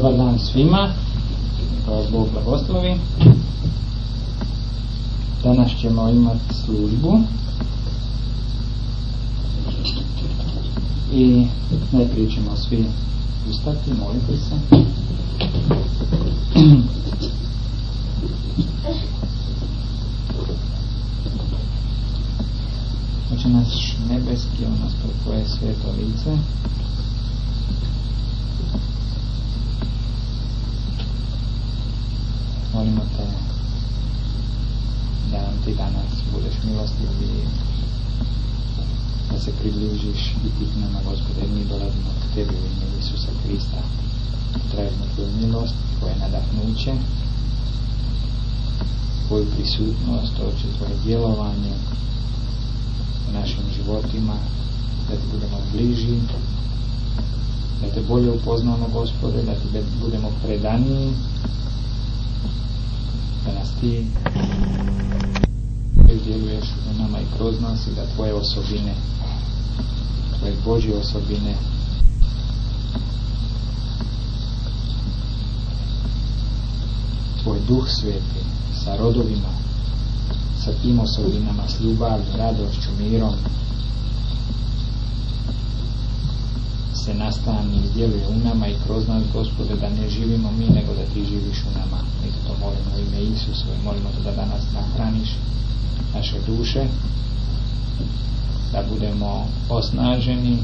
Dobar dan svima, da vas Bog blagoslovi. Danas ćemo imati službu i najprije ćemo svi ustati, moliti se. Oče naš nebeski, on nas pred tvoje sveto lice. Molimo te da nam ti danas budeš milostiv i da se približiš i ti nama, Gospode, jer mi dolazimo k tebi u ime Isusa Krista. Tražimo tvoju milost, tvoje nadahnuće, tvoju prisutnost, Oče, tvoje djelovanje u našim životima, da ti budemo bliži, da te bolje upoznamo, Gospode, da ti budemo predaniji, da nas ti djeluješ u nama i kroz nas i da tvoje osobine, tvoje Božje osobine tvoj Duh Sveti sa rodovima, sa tim osobinama, s ljubavlju, radošću, mirom se nastani i djeluje u nama i kroz nas, Gospode, da ne živimo mi, nego da ti živiš u nama. Mi to molimo u ime Isusa i molimo te da danas nahraniš naše duše, da budemo osnaženi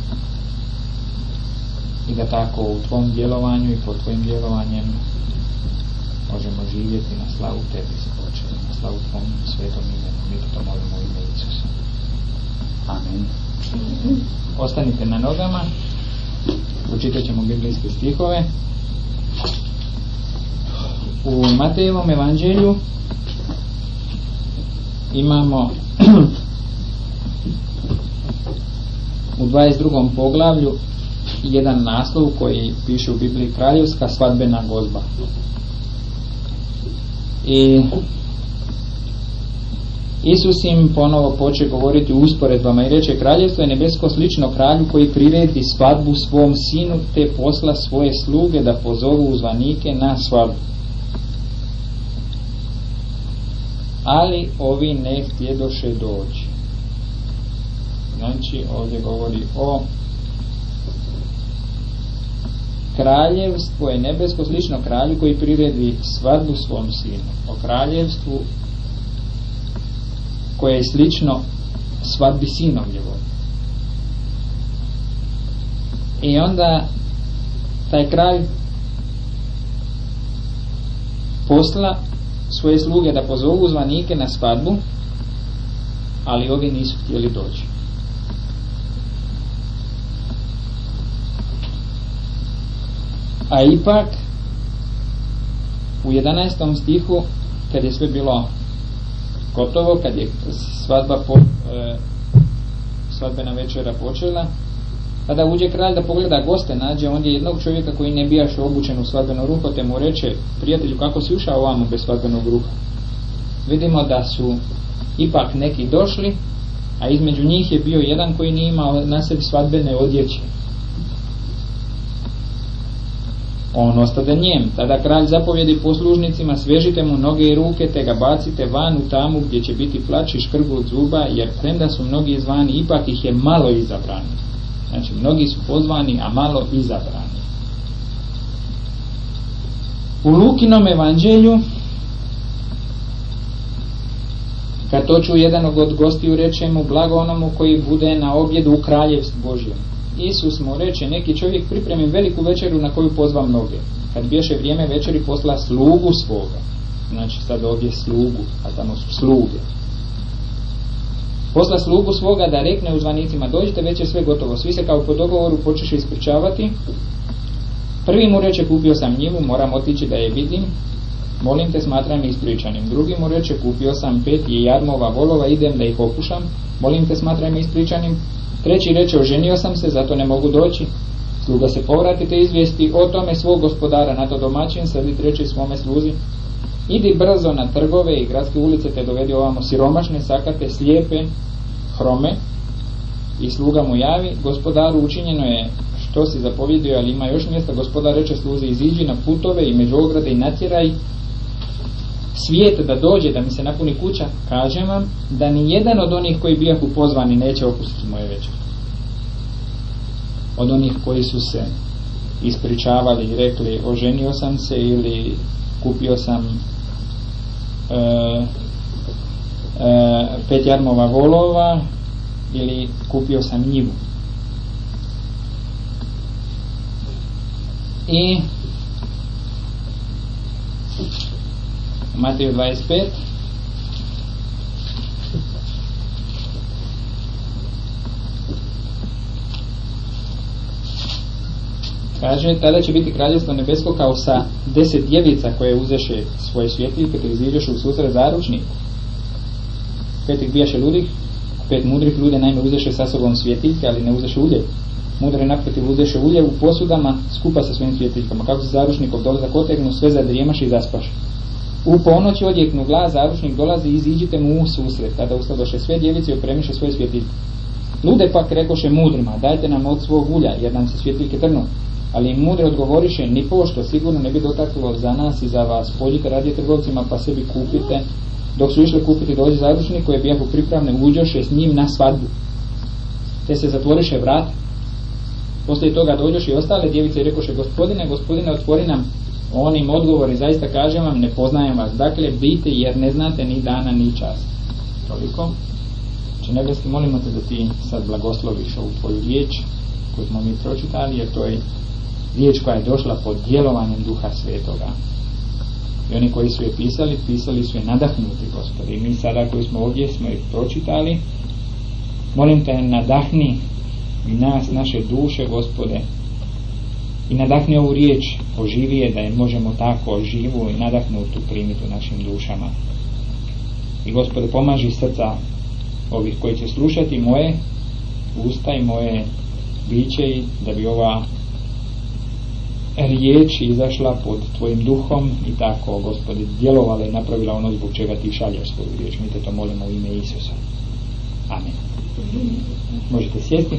i da tako u tvom djelovanju i pod tvojim djelovanjem možemo živjeti na slavu tebi, Oče, na slavu tvom svetom imenu. Mi to molimo u ime Isusa. Amen. Ostanite na nogama, pročitat ćemo biblijske stihove. U Matejevom evanđelju imamo u 22. poglavlju jedan naslov koji piše u Bibliji Kraljevska svadbena gozba. I Isus im ponovo poče govoriti u usporedbama i reče: kraljevstvo je nebesko slično kralju koji priredi svadbu svom sinu, te posla svoje sluge da pozovu uzvanike na svadbu. Ali ovi ne htjedoše doći. Znači ovdje govori o kraljevstvo je nebesko slično kralju koji priredi svadbu svom sinu. O kraljevstvu koje je slično svadbi sinovljevom. I onda taj kralj posla svoje sluge da pozovu uzvanike na svadbu, ali ovi nisu htjeli doći. A ipak u 11. stihu, kad je sve bilo gotovo, kad je svadbena večera počela, tada uđe kralj da pogleda goste, nađe ondje jednog čovjeka koji ne bijaše obučen u svadbeno ruho, te mu reče: prijatelju, kako si ušao ovamo bez svadbenog ruha? Vidimo da su ipak neki došli, a između njih je bio jedan koji nije imao na sebi svadbene odjeće. On ostade njem. Tada kralj zapovjedi poslužnicima: svežite mu noge i ruke, te ga bacite van u tamu gdje će biti plač i škrgut zuba, jer premda su mnogi izvani, ipak ih je malo izabrani. Znači, mnogi su pozvani, a malo izabrani. U Lukinom evanđelju, kad to čuje jedan od gostiju, reče mu: blago onomu koji bude na objedu u kraljevstvu Božjem. Isus mu reče: neki čovjek pripremi veliku večeru na koju pozva mnoge. Kad bješe vrijeme večeri, posla slugu svoga. Znači sad ovdje slugu, a tamo su sluge. Posla slugu svoga da rekne uzvanicima: dođite, već je sve gotovo. Svi se kao po dogovoru počeše ispričavati. Prvi mu reče: kupio sam njivu, moram otići da je vidim, molim te, smatraj me ispričanim. Drugi mu reče: kupio sam 5 jarmova volova, idem da ih okušam, molim te, smatraj me ispričanim. Treći reče: oženio sam se, zato ne mogu doći. Sluga se povrati te izvijesti o tome svog gospodara. Na to domaćin srdi reče svome sluzi: idi brzo na trgove i gradske ulice, te dovedi ovamo siromašne, sakate, slijepe, hrome. I sluga mu javi: gospodaru, učinjeno je što to si zapovjedio, ali ima još mjesta. Gospodar reče sluzi, iziđi na putove i među ograde i natjeraj svijet da dođe, da mi se napuni kuća. Kažem vam da ni jedan od onih koji bijahu pozvani neće opustiti moje večer. Od onih koji su se ispričavali i rekli oženio sam se ili kupio sam 5 jarmova volova ili kupio sam njivu. I Mateju 25 kaže, tada će biti kraljevstvo nebesko kao sa 10 djevica koje uzeše svoje svjetiljke te iziđeš u susret zaručniku. 5 ih bijaše ludih, 5 mudrih ljude naime uzeše sa sobom svjetiljke, ali ne uzeše ulje. Mudre naprotiv uzeše ulje u posudama skupa sa svojim svjetiljkama. Kako se zaručnikov dolazak otegnu, sve zadrijemaše i zaspaše. U ponoći odjeknu glas, zaručnik dolazi i iziđite mu u susret. Tada ustadoše sve djevice i opremiše svoje svjetiljke. Lude pak rekoše mudrima, dajte nam od svog ulja, jer nam se svjetiljke trnu. Ali im mudre odgovoriše, ni pošto sigurno ne bi dotaklo za nas i za vas. Pođite radije trgovcima pa sebi kupite. Dok su išli kupiti, dođe zaručnik koje bijahu pripravne, uđoše s njim na svadbu. Te se zatvoriše vrat. Poslije toga dođoše i ostale djevice i rekoše, gospodine, otvori nam. On im odgovori, zaista kažem vam, ne poznajem vas. Dakle, bite jer ne znate ni dana ni čas. Toliko. Znači, nebeski, molimo te da ti sad blagosloviš ovu tvoju riječ koju smo mi pročitali, jer to je riječ koja je došla pod djelovanjem Duha Svetoga. I oni koji su je pisali su je nadahnuti, Gospode. I mi sada koji smo ovdje smo ih pročitali. Molim te, nadahni i nas, naše duše, Gospode, i nadahni ovu riječ, oživi je da je možemo tako živu i nadahnutu primiti u našim dušama. I Gospode, pomaži srca ovih koji će slušati moje usta i moje biće, i da bi ova riječ izašla pod tvojim duhom i tako, Gospode, djelovala i napravila ono zbog čega ti šalješ svoju riječ. Mi te to molimo u ime Isusa. Amen. Možete sjesti.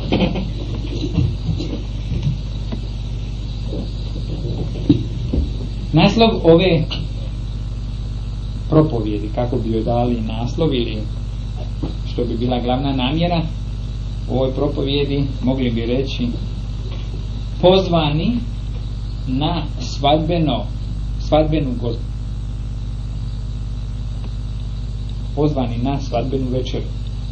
Naslov ove propovjedi, kako bi joj dali naslov ili što bi bila glavna namjera u ovoj propovjedi, mogli bi reći pozvani na svadbenu gozbu. Pozvani na svadbenu večeru.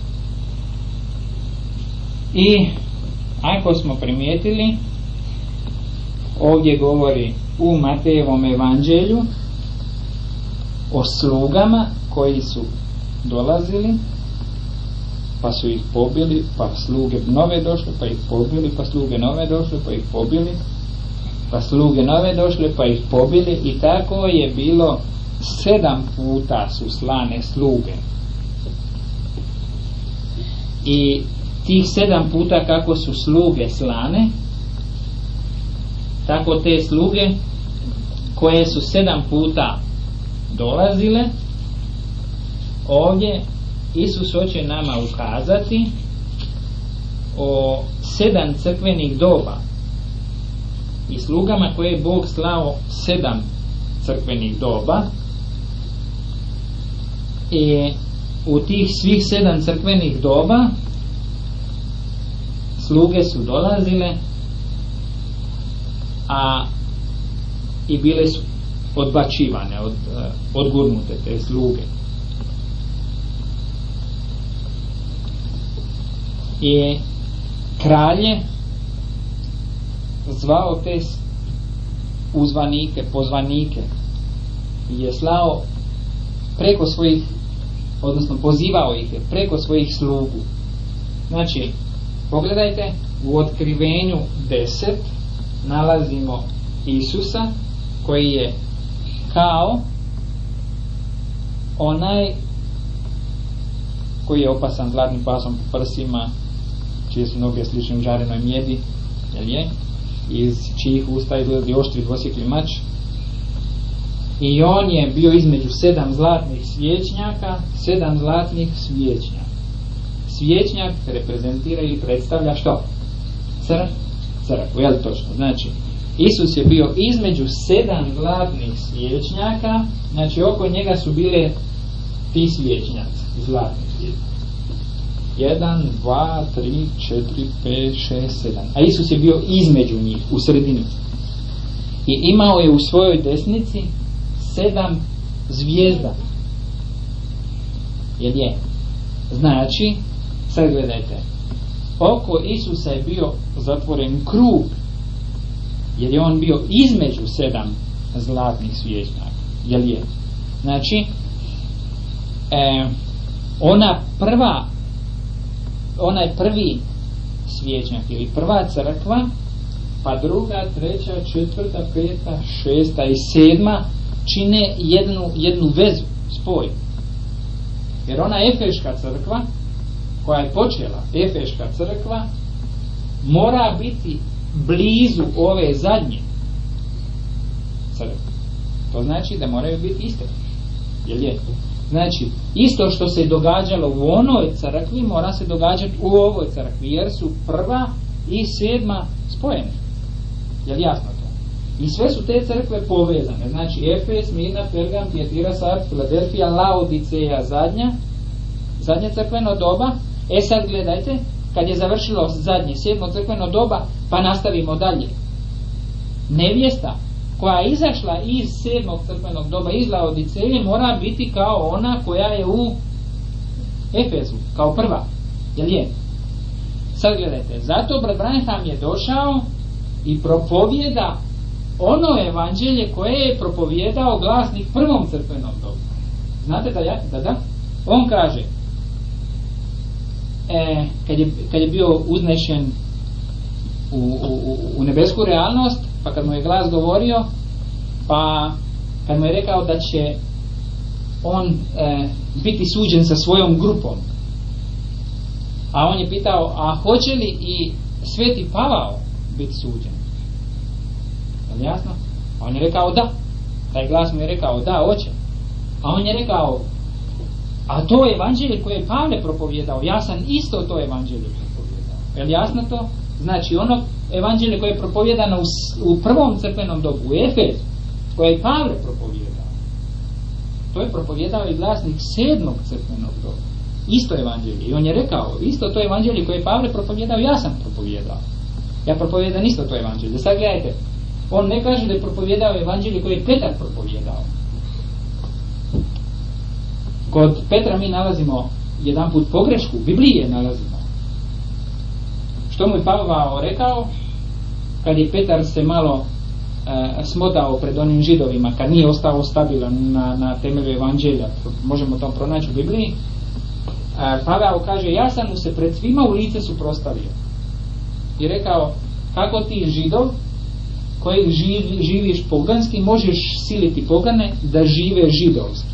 I ako smo primijetili, ovdje govori u Matejevom evanđelju o slugama koji su dolazili pa su ih pobili, pa sluge nove došle, pa ih pobili, pa sluge nove došle, pa ih pobili, pa sluge nove došle, pa ih pobili, i tako je bilo 7 puta su slane sluge. I tih 7 puta kako su sluge slane, tako te sluge koje su 7 puta dolazile, ovdje Isus hoće nama ukazati o 7 crkvenih doba i slugama koje je Bog slao 7 crkvenih doba. I u tih svih 7 crkvenih doba sluge su dolazile, a i bile su odbačivane, odgurnute te sluge. I kralj je zvao te uzvanike, pozvanike, i je slao preko svojih, odnosno pozivao ih je preko svojih slugu. Znači, pogledajte, u Otkrivenju 10 nalazimo Isusa koji je kao onaj koji je opasan zlatnim pasom po prsima, čije su noge slične u žarenoj mjedi, jel je? Iz čijih usta izlazi oštri dvosjekli mač. I on je bio između 7 zlatnih svječnjaka, 7 zlatnih svječnjaka. Svječnjak reprezentira ili predstavlja što? crkvu, je li točno? Znači, Isus je bio između 7 glavnih svjećnjaka, znači oko njega su bile ti svjećnjaci, zlatni svjećnjaci. 1, 2, 3, 4, 5, 6, 7. A Isus je bio između njih, u sredini. I imao je u svojoj desnici 7 zvijezda. Jer je. Znači, sad gledajte, oko Isusa je bio zatvoren krug, jer je on bio između 7 zlatnih svjećnjaka. Jel je? Znači, onaj prvi svjećnjak ili prva crkva, pa druga, treća, četvrta, peta, šesta i sedma čine jednu vezu, spoj. Jer ona Efeška crkva, koja je počela, Efeška crkva, mora biti blizu ove zadnje crkve. To znači da moraju biti iste. Jel je? Znači, isto što se događalo u onoj crkvi mora se događati u ovoj crkvi, jer su prva i sedma spojene. Jel jasno to? I sve su te crkve povezane. Znači, Efes, Mirna, Pergam, Tiatira, Sard, Filadelfija, Laodiceja, zadnje crkveno doba. Sad gledajte, kad je završilo zadnje 7. crkveno doba, pa nastavimo dalje. Nevjesta koja je izašla iz 7. crkvenog doba, iz Laodiceje, mora biti kao ona koja je u Efezu, kao prva. Jel je? Sad gledajte, zato brat Branham je došao i propovjeda ono evanđelje koje je propovjedao glasnik prvom crkvenom dobu. Znate da? On kaže, kad je bio uznešen u nebesku realnost, pa kad mu je glas govorio, pa kad mu je rekao da će on biti suđen sa svojom grupom, a on je pitao, a hoće li i Sveti Pavao biti suđen? Je li jasno? A on je rekao da. Taj glas mu je rekao da, hoće. A on je rekao, a to evanđelje koje je Pavle propovjedao, ja sam isto to evanđelje propovjedao. Je li jasno to? Znači, ono evanđelje koje je propovjedano u prvom crkvenom dobu, u Efezu, koje je Pavle propovjedao, to je propovjedao i glasnik 7. crkvenog doba. Isto evanđelje. I on je rekao, isto to evanđelje koje je Pavle propovjedao, ja sam propovjedao. Ja propovjedam isto to evanđelje. Sad gledajte, on ne kaže da je propovjedao evanđelje koje je Petar propovjedao. Kod Petra mi nalazimo jedanput pogrešku, u Bibliji nalazimo. Što mu je Pavao rekao kad je Petar se malo smotao pred onim Židovima, kad nije ostao stabilan na temelju evanđelja, možemo to pronaći u Bibliji. Pavao kaže, ja sam mu se pred svima u lice suprotstavio i rekao, kako ti Židov koji živiš poganski možeš siliti pogane da žive židovski.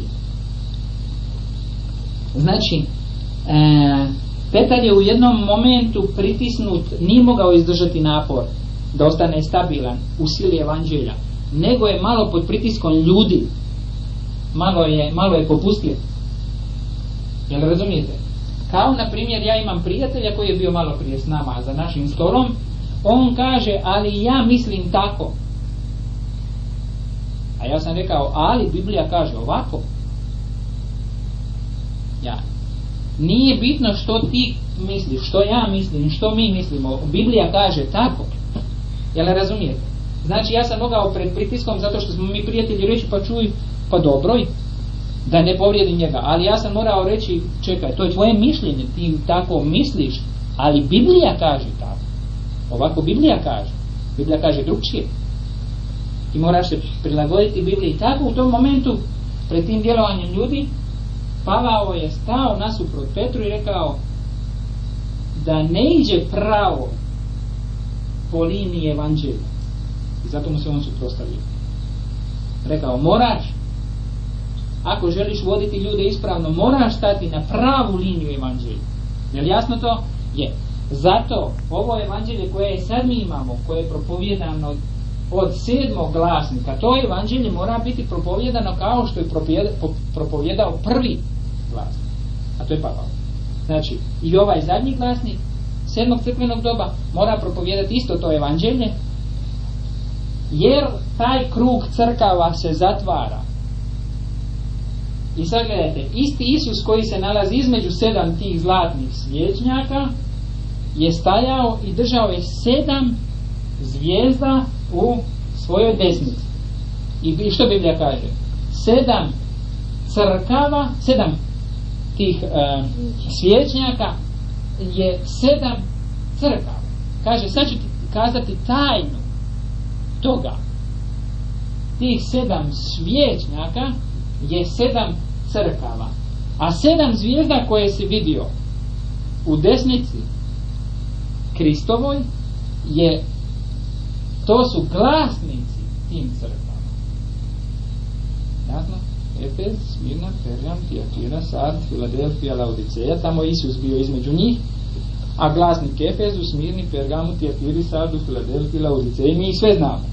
Znači, Petar je u jednom momentu pritisnut, nije mogao izdržati napor da ostane stabilan u sili evanđelja, nego je malo pod pritiskom ljudi, malo je popustio. Jel razumijete? Kao na primjer, ja imam prijatelja koji je bio malo prije s nama za našim stolom, on kaže, ali ja mislim tako. A ja sam rekao, ali Biblija kaže ovako. Ja. Nije bitno što ti misliš, što ja mislim, što mi mislimo. Biblija kaže tako. Jel razumijete? Znači, ja sam mogao pred pritiskom zato što smo mi prijatelji reći, pa čuj, pa dobro, da ne povrijedim njega. Ali ja sam morao reći, čekaj, to je tvoje mišljenje, ti tako misliš, ali Biblija kaže tako. Ovako Biblija kaže. Biblija kaže drugčije. Ti moraš se prilagoditi Bibliji. I tako u tom momentu, pred tim djelovanjem ljudi, Pavao je stao nasuprot Petru i rekao da ne iđe pravo po liniji evanđelja. I zato mu se on suprotstavio. Rekao, moraš, ako želiš voditi ljude ispravno, moraš stati na pravu liniju evanđelja. Je li jasno to? Je. Zato ovo evanđelje koje sad mi imamo, koje je propovjedano od 7. glasnika, to evanđelje mora biti propovjedano kao što je propovjedao prvi glasnik, a to je Pavao. Znači, i ovaj zadnji glasnik sedmog crkvenog doba mora propovijedati isto to evanđelje, jer taj krug crkava se zatvara. I sad gledajte, isti Isus koji se nalazi između 7 tih zlatnih svjećnjaka je stajao i držao je 7 zvijezda u svojoj desnici. I što Biblija kaže? 7 crkava, 7 tih svjećnjaka je 7 crkava. Kaže, sad ću ti kazati tajnu toga. Tih 7 svjećnjaka je 7 crkava. A 7 zvijezda koje si vidio u desnici Kristovoj to su glasnici tim crkvama. Jasno? Efez, Smirna, Pergam, Tiatira, Sard, Filadelfija, Laodiceja. Tamo Isus bio između njih, a glasnik Efezu, Smirni, Pergamu, Tiatiri, Sardu, Filadelfiji, Laodiceji. Mi ih sve znamo.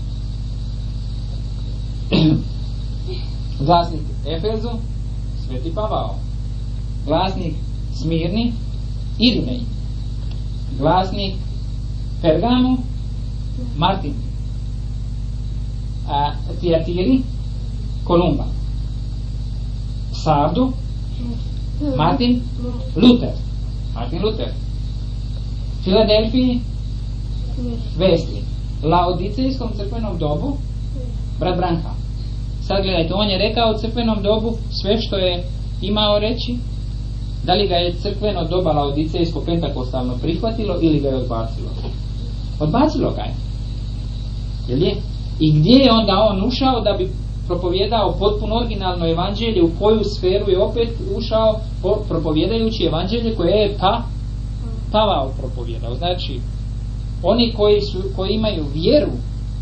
Glasnik Efezu, Sveti Pavao. Glasnik Smirni, Idunej. Glasnik Pergamu, Martin. A Tiatiri, Kolumba. Sardu, Martin Luther. Filadelfiji, Wesley. Laodicejskom crkvenom dobu, brat Branham. Sad gledajte, on je rekao crkvenom dobu sve što je imao reći. Da li ga je crkveno doba laodicejsko pentakostalno prihvatilo ili ga je odbacilo? Odbacilo ga je. Jel je? I gdje je onda on ušao da bi propovjedao potpuno originalno evanđelje? U koju sferu je opet ušao propovjedajući evanđelje koje je Pavao propovjedao? Znači, oni koji imaju vjeru,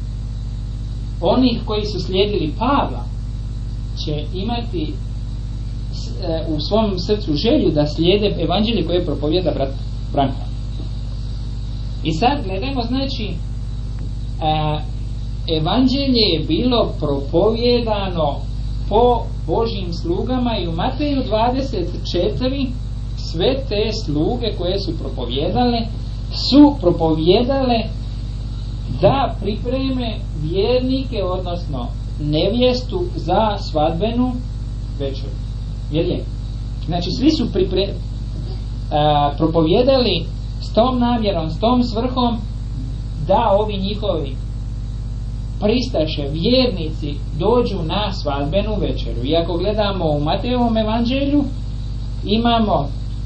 onih koji su slijedili Pavla, će imati u svom srcu želju da slijede evanđelje koje propovjeda brat Branham. I sad gledamo, znači, evanđelje je bilo propovjedano po Božjim slugama i u Mateju 24 sve te sluge koje su propovjedale da pripreme vjernike, odnosno nevjestu za svadbenu večeru. Jel je? Znači svi su propovjedali s tom namjerom, s tom svrhom da ovi njihovi pristaše, vjernici dođu na svadbenu večeru. I ako gledamo u Matejevom evanđelju, imamo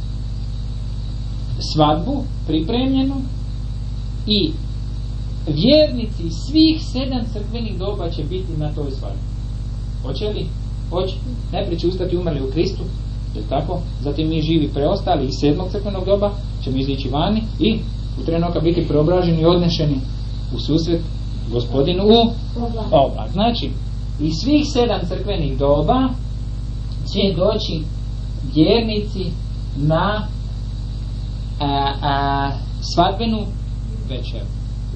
svadbu pripremljenu i vjernici svih 7 crkvenih doba će biti na toj svadbi. Hoće li? Hoće. Najprije će ustati umrli u Kristu, je tako? Zatim mi živi preostali iz 7. crkvenog doba ćemo izići vani i u trenutka biti preobraženi i odnešeni u susret Gospodinu u oblak. Znači, iz svih 7 crkvenih doba će doći vjernici na svadbenu večeru.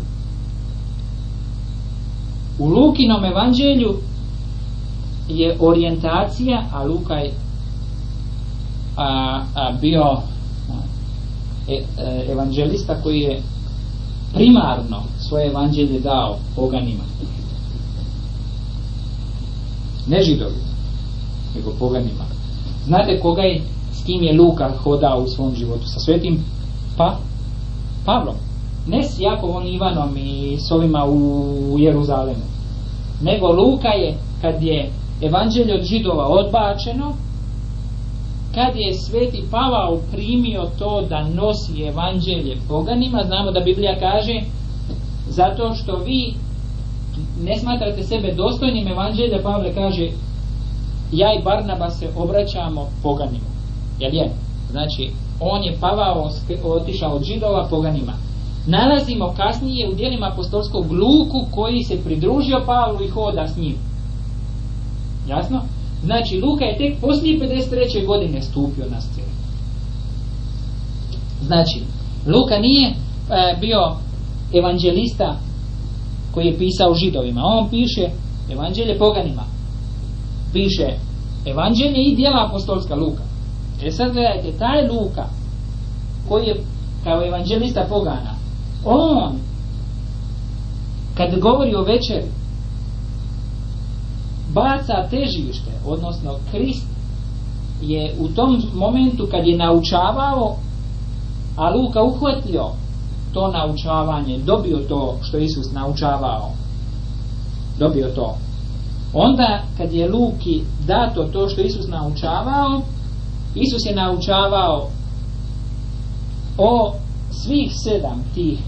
U Lukinom evanđelju je orijentacija, a Luka je bio evanđelista koji je primarno svoje evanđelje dao poganima. Ne Židovima, nego poganima. Znate s kim je Luka hodao u svom životu? Sa svetim Pavlom. Ne s Jakovom, Ivanom i s ovima u Jeruzalemu. Nego Luka je, kad je evanđelje od Židova odbačeno, kad je sveti Pavao primio to da nosi evanđelje poganima, znamo da Biblija kaže zato što vi ne smatrate sebe dostojnim evanđelja, Pavle kaže ja i Barnaba se obraćamo poganima. Jel je? Znači, on je Pavao otišao od Židova poganima. Nalazimo kasnije u djelima apostolskog Luku koji se pridružio Pavlu i hoda s njim. Jasno? Znači, Luka je tek poslije 53. godine stupio na scenu. Znači, Luka nije bio evanđelista koji je pisao Židovima. On piše evanđelje poganima. Piše evanđelje i djela apostolska Luka. Sad gledajte, taj Luka koji je kao evanđelista pogana, on kad govori o večeri baca težište, odnosno Krist je u tom momentu kad je naučavao, a Luka uhvatio to naučavanje, dobio to što Isus naučavao, dobio to. Onda kad je Luki dato to što Isus naučavao, Isus je naučavao o svih 7 tih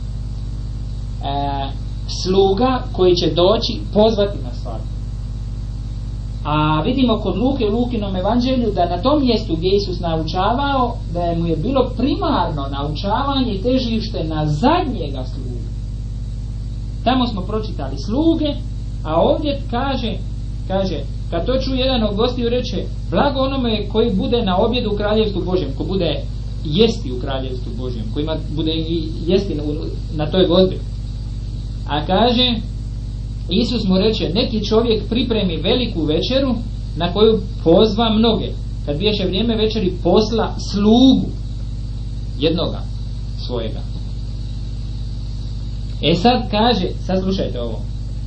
sluga koji će doći pozvati na svadbu. A vidimo kod Luke, u Lukinom evanđelju, da na tom mjestu gdje Isus naučavao, da mu je bilo primarno naučavanje i težište na zadnjega slugu. Tamo smo pročitali sluge, a ovdje kaže, kad to čuje jedan od gostiju, reče, blago onome koji bude na objedu u Kraljevstvu Božjem, ko bude jesti u Kraljevstvu Božjem, koji bude jesti na toj gozbi. A kaže, Isus mu reče, neki čovjek pripremi veliku večeru na koju pozva mnoge. Kad biješe vrijeme večeri, posla slugu jednoga svojega. Sad kaže, sad slušajte ovo,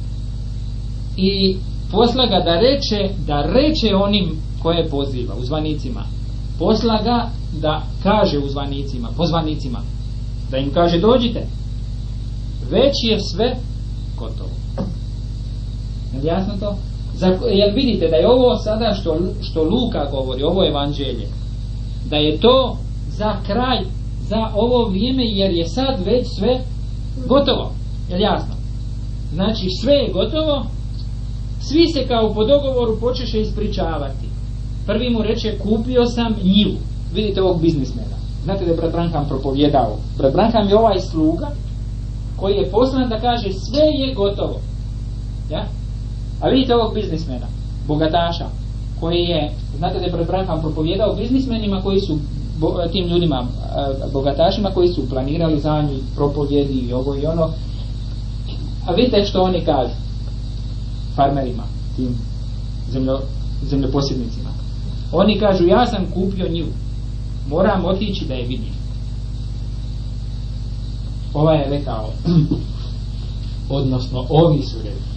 i posla ga da reče onim koje poziva, uzvanicima. Posla ga da kaže uzvanicima, pozvanicima, da im kaže, dođite, već je sve gotovo. Je jasno to? Jel vidite da je ovo sada što Luka govori, ovo evanđelje, da je to za kraj, za ovo vrijeme, jer je sad već sve gotovo. Jel jasno? Znači sve je gotovo, svi se kao po dogovoru počeše ispričavati. Prvi mu reče, kupio sam njivu. Vidite ovog biznismena. Znate da je brat Branham propovjedao. Brat Branham je ovaj sluga koji je poslan da kaže sve je gotovo. Ja? A vidite ovog biznismena, bogataša, koji je, znate da je brat Branham propovjedao biznismenima koji su, tim ljudima, bogatašima koji su planirali za njih propovjedi i ovo i ono. A vidite što oni kažu farmerima, tim zemljoposjednicima. Oni kažu, ja sam kupio njivu, moram otići da je vidim. Ovaj je rekao, odnosno ovi su rekli,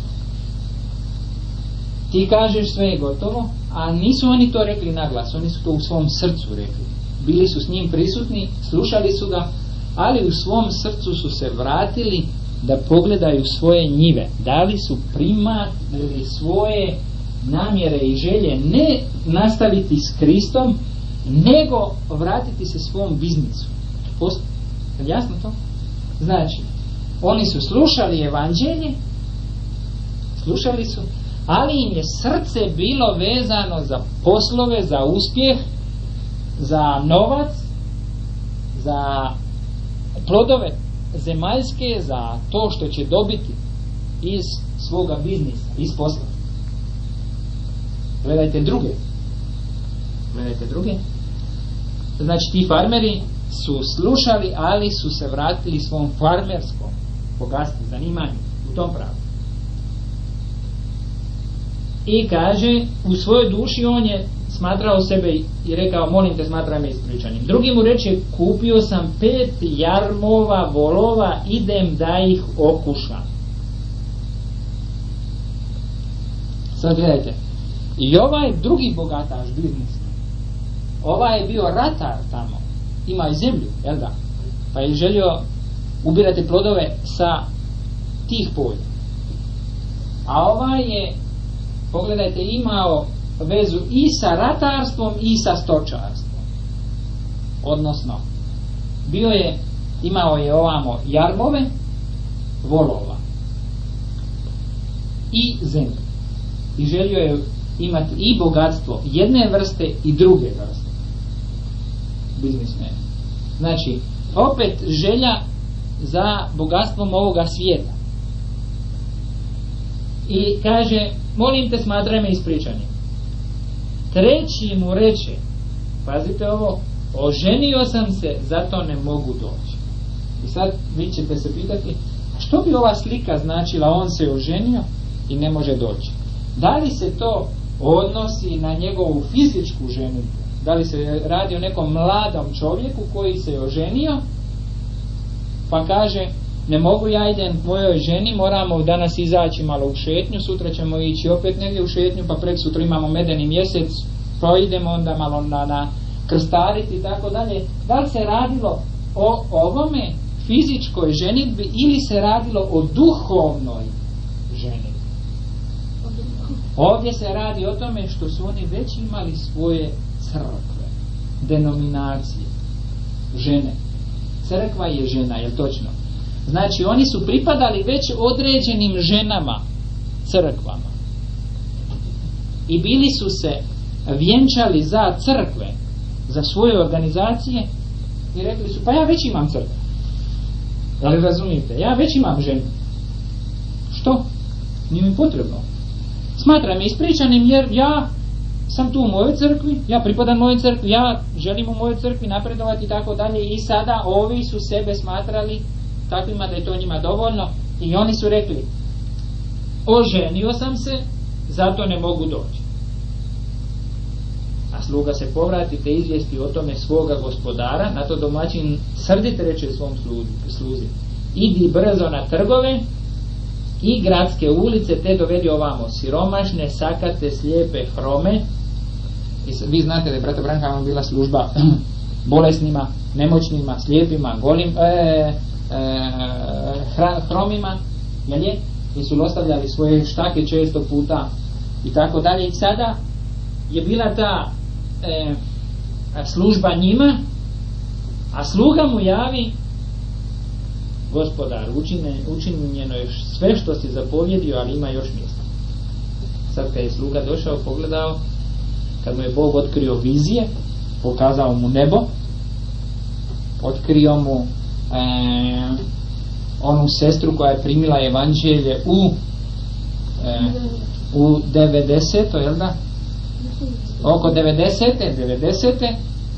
ti kažeš sve je gotovo, a nisu oni to rekli naglas, oni su to u svom srcu rekli. Bili su s njim prisutni, slušali su ga, ali u svom srcu su se vratili da pogledaju svoje njive. Dali su primat ili svoje namjere i želje ne nastaviti s Kristom, nego vratiti se svom biznisu. Jasno to? Znači, oni su slušali evanđelje, slušali su, ali im je srce bilo vezano za poslove, za uspjeh, za novac, za plodove zemaljske, za to što će dobiti iz svoga biznisa, iz posla. Gledajte druge. Znači ti farmeri su slušali, ali su se vratili svom farmerskom bogatstvu, zanimanju, u tom pravu. I kaže, u svojoj duši on je smatrao sebe i rekao, molim te, smatraj me ispričanim. Drugi mu reče, kupio sam 5 jarmova volova, idem da ih okušam. Sad gledajte, i ovaj drugi bogataš biznismen, ovaj je bio ratar tamo, ima i zemlju, jel da? Pa je želio ubirati plodove sa tih polja. A ovaj je, pogledajte, imao vezu i sa ratarstvom i sa stočarstvom. Odnosno, imao je ovamo jarmove, volova i zemlju. I želio je imati i bogatstvo jedne vrste i druge vrste. Biznismen. Znači, opet želja za bogatstvom ovoga svijeta. I kaže, molim te, smatraj me ispričanim. Treći mu reče, pazite ovo, oženio sam se, zato ne mogu doći. I sad vi ćete se pitati, što bi ova slika značila, on se oženio i ne može doći? Da li se to odnosi na njegovu fizičku ženitbu? Da li se radi o nekom mladom čovjeku koji se oženio pa kaže ne mogu ja idem tvojoj ženi, moramo danas izaći malo u šetnju, sutra ćemo ići opet negdje u šetnju, pa prek sutra imamo medeni mjesec, pa idemo onda malo na krstariti i tako dalje. Da li se radilo o ovome fizičkoj ženidbi ili se radilo o duhovnoj ženidbi? Ovdje se radi o tome što su oni već imali svoje crkve, denominacije, žene. Crkva je žena, je li točno? Znači oni su pripadali već određenim ženama, crkvama. I bili su se vjenčali za crkve, za svoje organizacije i rekli su, pa ja već imam crkvu. Da li razumijete? Ja već imam ženu. Što? Nije mi potrebno. Smatram me ispričanim jer ja sam tu u mojoj crkvi, ja pripadam mojoj crkvi, ja želim u mojoj crkvi napredovati i tako dalje. I sada ovi su sebe smatrali takvima da je to njima dovoljno i oni su rekli, oženio sam se, zato ne mogu doći. A sluga se povrati te izvijesti o tome svoga gospodara, na to domaćin srdite reče svom sluzi, idi brzo na trgove i gradske ulice, te dovedi ovamo siromašne, sakate, slijepe, hrome. I vi znate da je brata Branhama bila služba bolesnima, nemoćnima, slijepima, golim, hromima, jel je? I su ostavljali svoje štake često puta i tako dalje. I sada je bila ta služba njima, a sluga mu javi, gospodar, učinjeno je sve što si zapovjedio, ali ima još mjesta. Sad kad je sluga došao, pogledao, kad mu je Bog otkrio vizije, pokazao mu nebo, otkrio mu onu sestru koja je primila evanđelje u 90. jel da? Oko 90.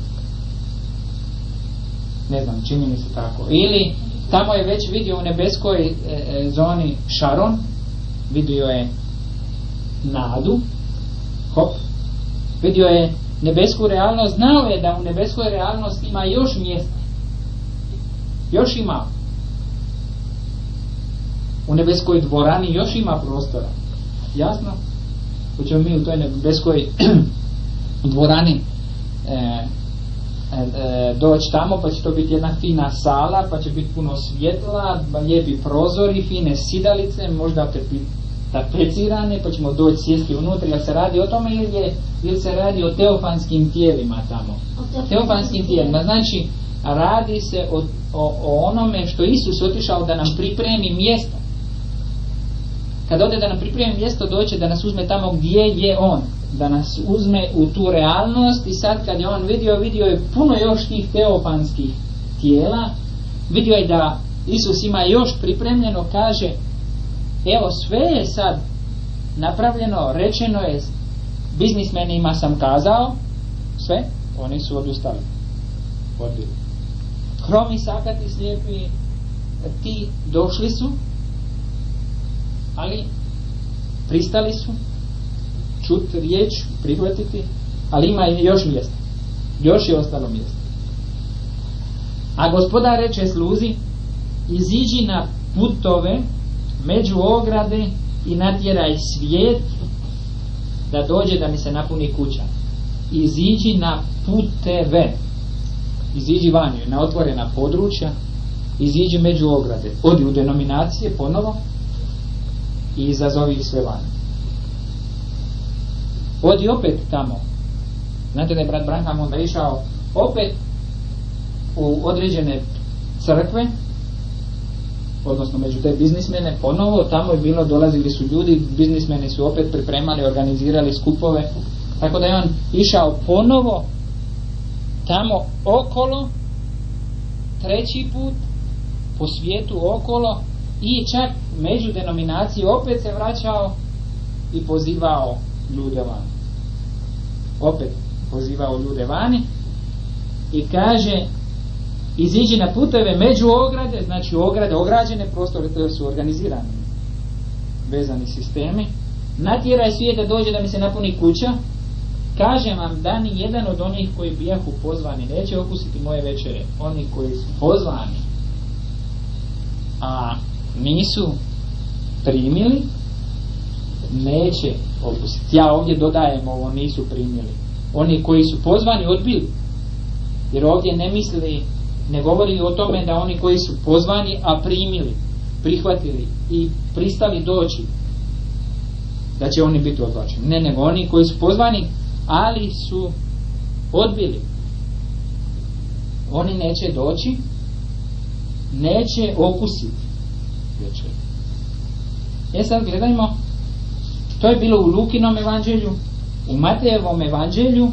Ne znam, čini mi se tako. Ili tamo je već vidio u nebeskoj zoni Šaron, vidio je nadu, hop, vidio je nebesku realnost, znao je da u nebeskoj realnosti ima još mjesta. Još ima. U nebeskoj dvorani još ima prostora. Jasno? Hoćemo mi u toj nebeskoj dvorani doći tamo, pa će to biti jedna fina sala, pa će biti puno svjetla, lijepi prozori, fine sidalice, možda tapecirane, pa ćemo doći sjesti unutra. Jel se radi o tome ili se radi o teofanskim tijelima tamo? Teofanskim tijelima. Znači, radi se o onome što Isus otišao da nam pripremi mjesto. Kad ode da nam pripremi mjesto, doće da nas uzme tamo gdje je On, da nas uzme u tu realnost. I sad kad je on vidio je puno još tih teofanskih tijela, vidio je da Isus ima još pripremljeno, kaže, evo sve je sad napravljeno, rečeno je, biznismenima sam kazao sve, oni su odustali, odbili. Hromi, sakati, slijepi, ti došli su, ali pristali su čuti riječ, prihvatiti, ali ima još mjesta, još je ostalo mjesta. A Gospodar reče sluzi, iziđi na putove među ograde i natjeraj svijet da dođe da mi se napuni kuća. Iziđi na puteve, iziđi vanju, na otvorena područja, iziđi među ograde, odi u denominacije ponovo i izazovi ih sve vanju. Odi opet tamo. Znate da je brat Branham onda išao opet u određene crkve, odnosno među te biznismene, ponovo tamo je bilo, dolazili su ljudi, biznismeni su opet pripremali, organizirali skupove, tako da je on išao ponovo tamo okolo, treći put po svijetu okolo i čak među denominacije opet se vraćao i pozivao ljude vani. Opet pozivao ljude vani i kaže, iziđi na puteve među ograde, znači ograde, ograđene prostore, to su organizirani vezani sistemi, natjeraj svijet da dođe da mi se napuni kuća, kažem vam da ni jedan od onih koji bijahu pozvani neće okusiti moje večere. Oni koji su pozvani a nisu primili, neće okusiti. Ja ovdje dodajem ovo nisu primili. Oni koji su pozvani odbili. Jer ovdje ne govori o tome da oni koji su pozvani a primili, prihvatili i pristali doći, da će oni biti odbačeni. Ne, nego oni koji su pozvani ali su odbili. Oni neće doći, neće okusiti večer. Sad gledajmo, to je bilo u Lukinom evanđelju. U Matejevom evanđelju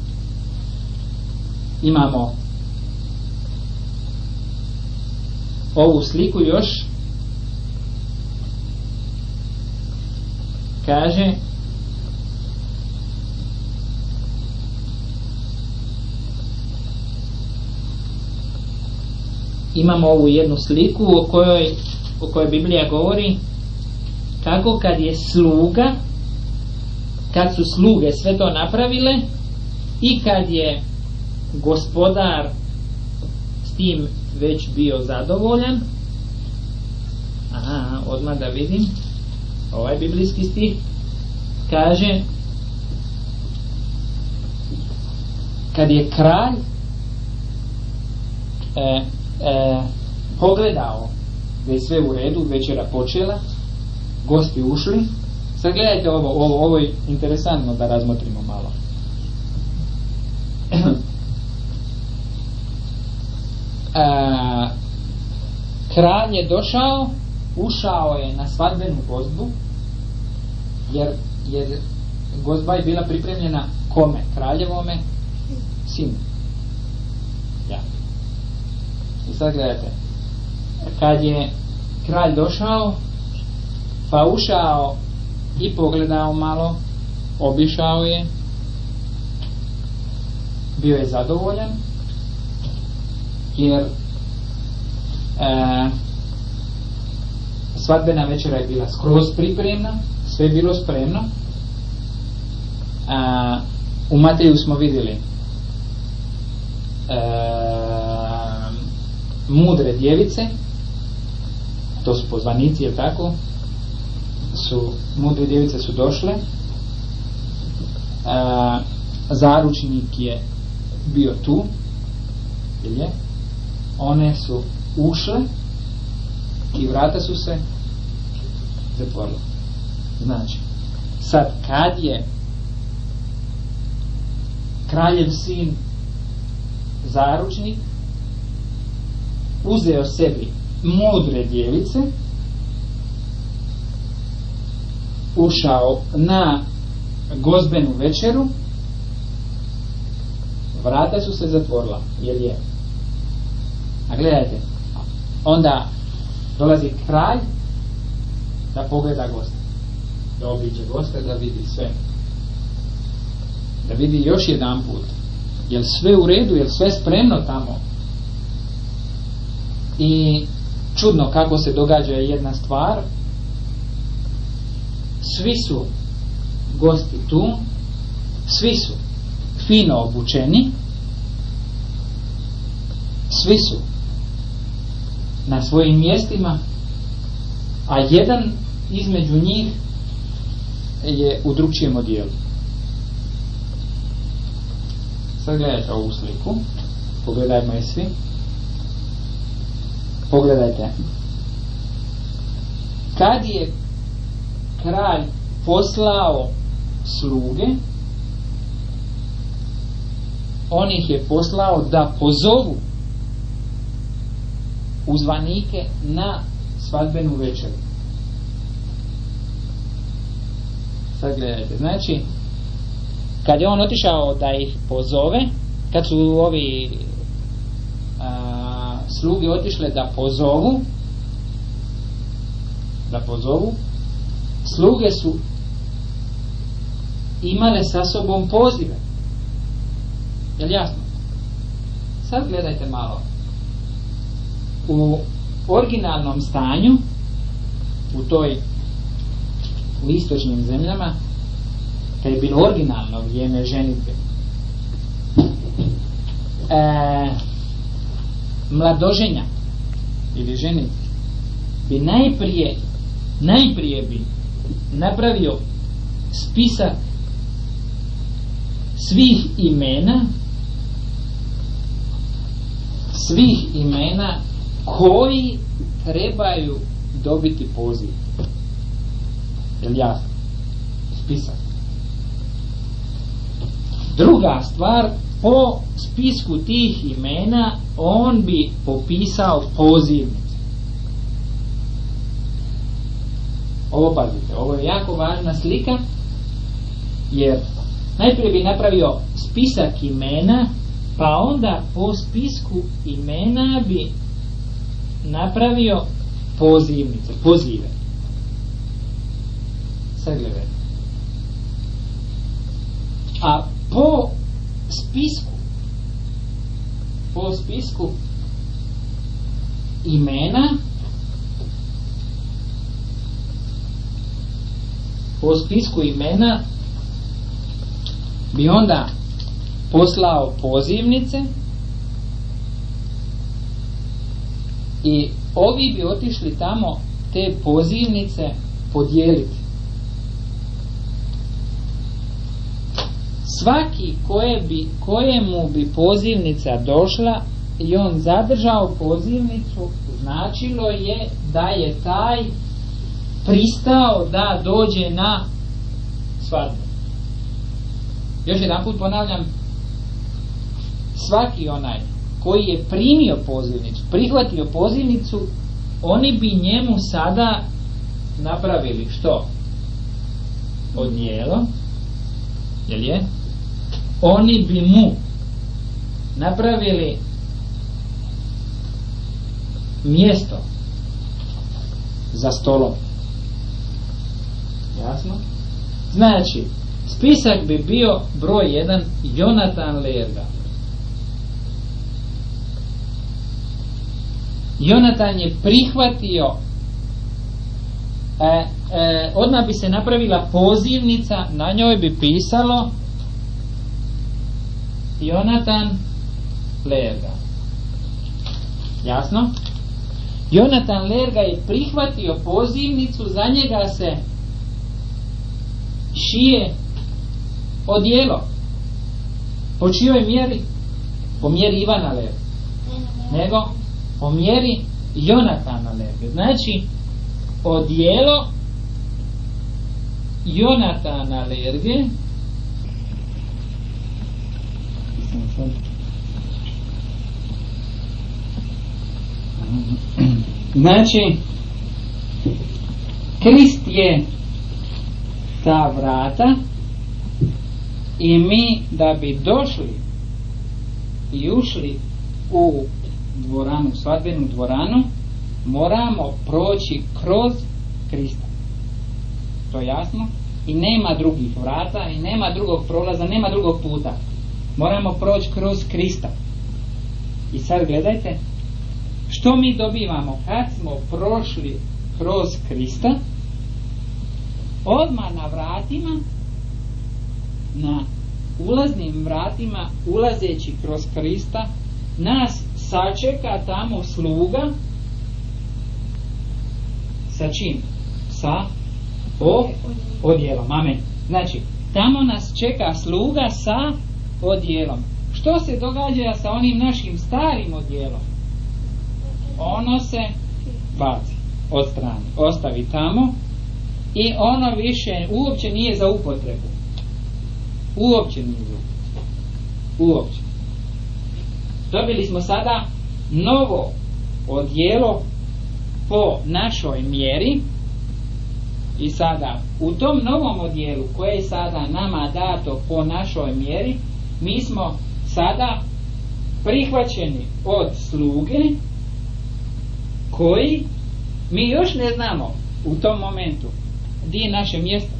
imamo ovu sliku još. Kaže imamo ovu jednu sliku o kojoj Biblija govori kako kad su sluge sve to napravile i kad je gospodar s tim već bio zadovoljan. Odmah da vidim ovaj biblijski stih. Kaže kad je kralj pogledao da je sve u redu, večera počela, gosti ušli. Sad gledajte ovo je interesantno da razmotrimo malo. Kralj je došao, ušao je na svadbenu gozbu, jer gozba je bila pripremljena kome? Kraljevome sinu. Ja. I sad gledajte, kad je kralj došao, pa ušao i pogledao malo, obišao je, bio je zadovoljan, jer svadbena večera je bila skroz pripremna, sve je bilo spremno. U Mateju smo vidjeli mudre djevice, to su pozvanici, je tako? Mudre djevice su došle, zaručnik je bio tu, one su ušle i vrata su se zatvorila. Znači, sad kad je kraljev sin zaručnik uzeo sebi mudre djevice, ušao na gozbenu večeru, vrata su se zatvorila, a gledajte, onda dolazi kralj da pogleda gosta, da obiđe gosta, da vidi sve, da vidi još jedan put jel sve u redu, jel sve spremno tamo. I čudno kako se događa jedna stvar, svi su gosti tu, svi su fino obučeni, svi su na svojim mjestima, a jedan između njih je u drugčijem odijelu. Sad gledajte ovu sliku, pogledajmo je svi. Pogledajte, kad je kralj poslao sluge, on ih je poslao da pozovu uzvanike na svadbenu večeru. Sad gledajte, znači kad je on otišao da ih pozove, kad su ovi sluge otišle da pozovu, sluge su imale sa sobom pozive. Jel jasno? Sad gledajte malo. U originalnom stanju, u istočnim zemljama, kad je bilo originalno vrijeme ženitbe, mladoženja ili ženitbe bi najprije bi napravio spisak svih imena koji trebaju dobiti poziv. Jel jasno? Spisak. Druga stvar, po spisku tih imena on bi popisao pozivnice. Ovo pazite, ovo je jako važna slika, jer najprije bi napravio spisak imena, pa onda po spisku imena bi napravio pozivnice, pozive. Sad gledajte. A po spisku imena bi onda poslao pozivnice i ovi bi otišli tamo te pozivnice podijeliti. Svaki kojemu bi pozivnica došla i on zadržao pozivnicu, značilo je da je taj pristao da dođe na svadbu. Još jedan put ponavljam, svaki onaj koji je primio pozivnicu, prihvatio pozivnicu, oni bi njemu sada napravili što? Odijelo, jel je? Oni bi mu napravili mjesto za stolom. Jasno? Znači, spisak bi bio broj 1 Jonatan Lerga. Jonatan je prihvatio, odmah bi se napravila pozivnica, na njoj bi pisalo Jonatan Lerga. Jasno? Jonatan Lerga je prihvatio pozivnicu, za njega se šije odijelo. Po čijoj mjeri? Po mjeri Ivana Lerga. Nego po mjeri Jonatana Lerge. Znači, odijelo Jonatana Lerge znači Krist je ta vrata i mi da bi došli i ušli u dvoranu, svadbenu dvoranu, moramo proći kroz Krista. To je jasno? I nema drugih vrata, i nema drugog prolaza, nema drugog puta. Moramo proći kroz Krista. I sad gledajte, što mi dobivamo kad smo prošli kroz Krista? Odmah na vratima, na ulaznim vratima, ulazeći kroz Krista, nas sačeka tamo sluga. Sa čim? Sa odjelom. Amen. Znači, tamo nas čeka sluga sa odjelom. Što se događa sa onim našim starim odjelom? Ono se baci od strane, ostavi tamo i ono više uopće nije za upotrebu. Uopće nije za upotrebu. Uopće. Dobili smo sada novo odijelo po našoj mjeri i sada u tom novom odijelu koje je sada nama dato po našoj mjeri, mi smo sada prihvaćeni od sluge koji mi još ne znamo u tom momentu gdje je naše mjesto.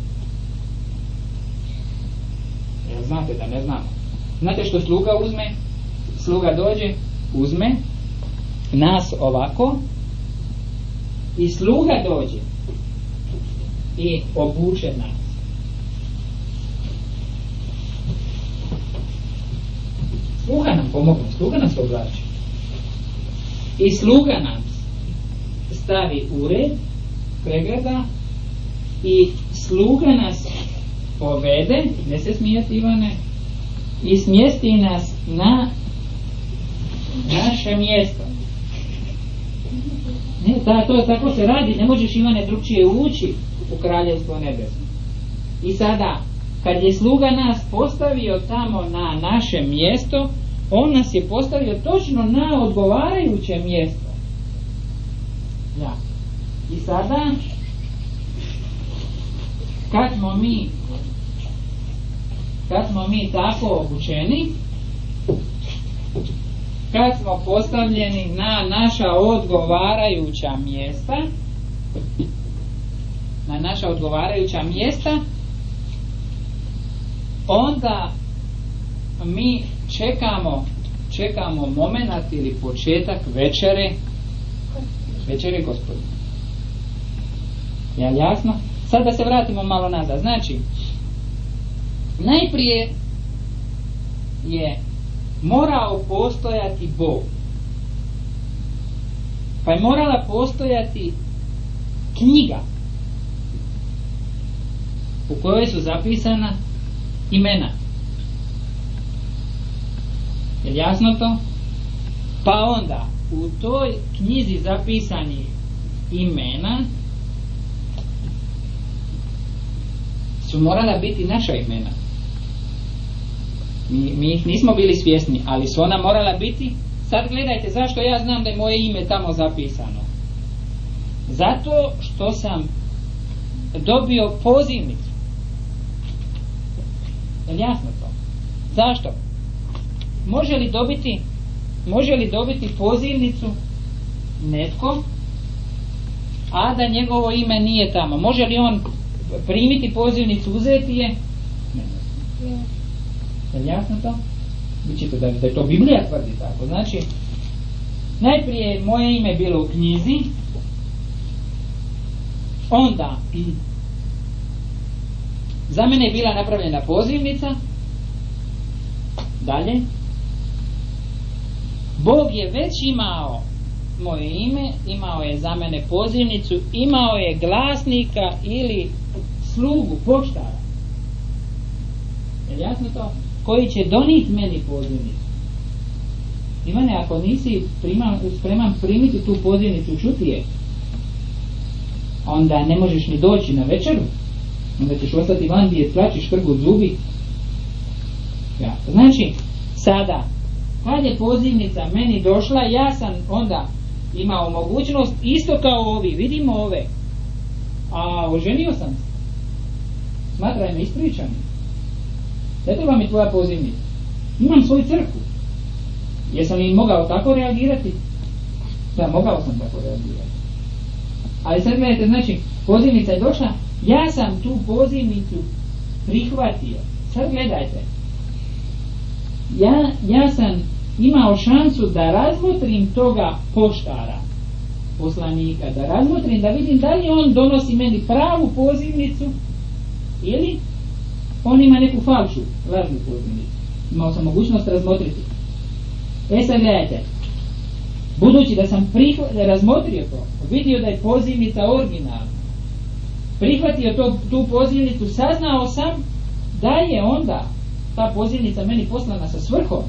Jel znate da ne znamo? Znate što sluga uzme? Sluga dođe, uzme nas ovako i sluga dođe i obuče nas. Sluga nam pomogne, sluga nas oblači. I sluga nas stavi u red, pregleda i sluga nas povede, ne se smijeti Ivane, i smjesti nas na naše mjesto. Ne, tako se radi, ne možeš Ivane drugčije ući u kraljevstvo nebesno. I sada, kad je sluga nas postavio tamo na naše mjesto, on nas je postavio točno na odgovarajuće mjesto. Ja. I sada, kad smo mi tako obučeni, kad smo postavljeni na naša odgovarajuća mjesta, onda mi čekamo momenat ili početak večere Gospodina. Je jasno? Sad da se vratimo malo nazad. Znači, najprije je morao postojati Bog, pa je morala postojati knjiga u kojoj su zapisana imena. Je jasno to? Pa onda u toj knjizi zapisanih imena su morala biti naša imena. Mi ih nismo bili svjesni, ali su ona morala biti. Sad gledajte, zašto ja znam da je moje ime tamo zapisano? Zato što sam dobio pozivnicu. Je jasno to? Zašto? Može li dobiti pozivnicu netko, a da njegovo ime nije tamo? Može li on primiti pozivnicu, uzeti je? Ne. Je jasno to? Vidite da je to Biblija tvrdi tako. Znači, najprije moje ime bilo u knjizi, onda za mene je bila napravljena pozivnica, dalje Bog je već imao moje ime, imao je za mene pozivnicu, imao je glasnika ili slugu, poštara. Je jasno to? Koji će donijeti meni pozivnicu. Ivane, ako nisi spreman primiti tu pozivnicu, čuti je, onda ne možeš ni doći na večeru, onda ćeš ostati van gdje plačiš trgu zubi. Ja. Znači, sada kad je pozivnica meni došla, ja sam onda imao mogućnost, isto kao ovi, vidimo ove, a oženio sam se, smatraj me ispričanim, ne treba mi tvoja pozivnica, imam svoju crkvu, jesam li mogao tako reagirati? Da, mogao sam tako reagirati, ali sad gledajte, znači pozivnica je došla, ja sam tu pozivnicu prihvatio. Sad gledajte, ja sam imao šansu da razmotrim toga poštara, poslanika, da razmotrim, da vidim da li on donosi meni pravu pozivnicu ili on ima neku falšu, lažnu pozivnicu. Imao sam mogućnost razmotriti. Sad gledajte, budući da sam razmotrio to, vidio da je pozivnica originalna, prihvatio tu pozivnicu, saznao sam da je onda ta pozivnica meni poslana sa svrhom,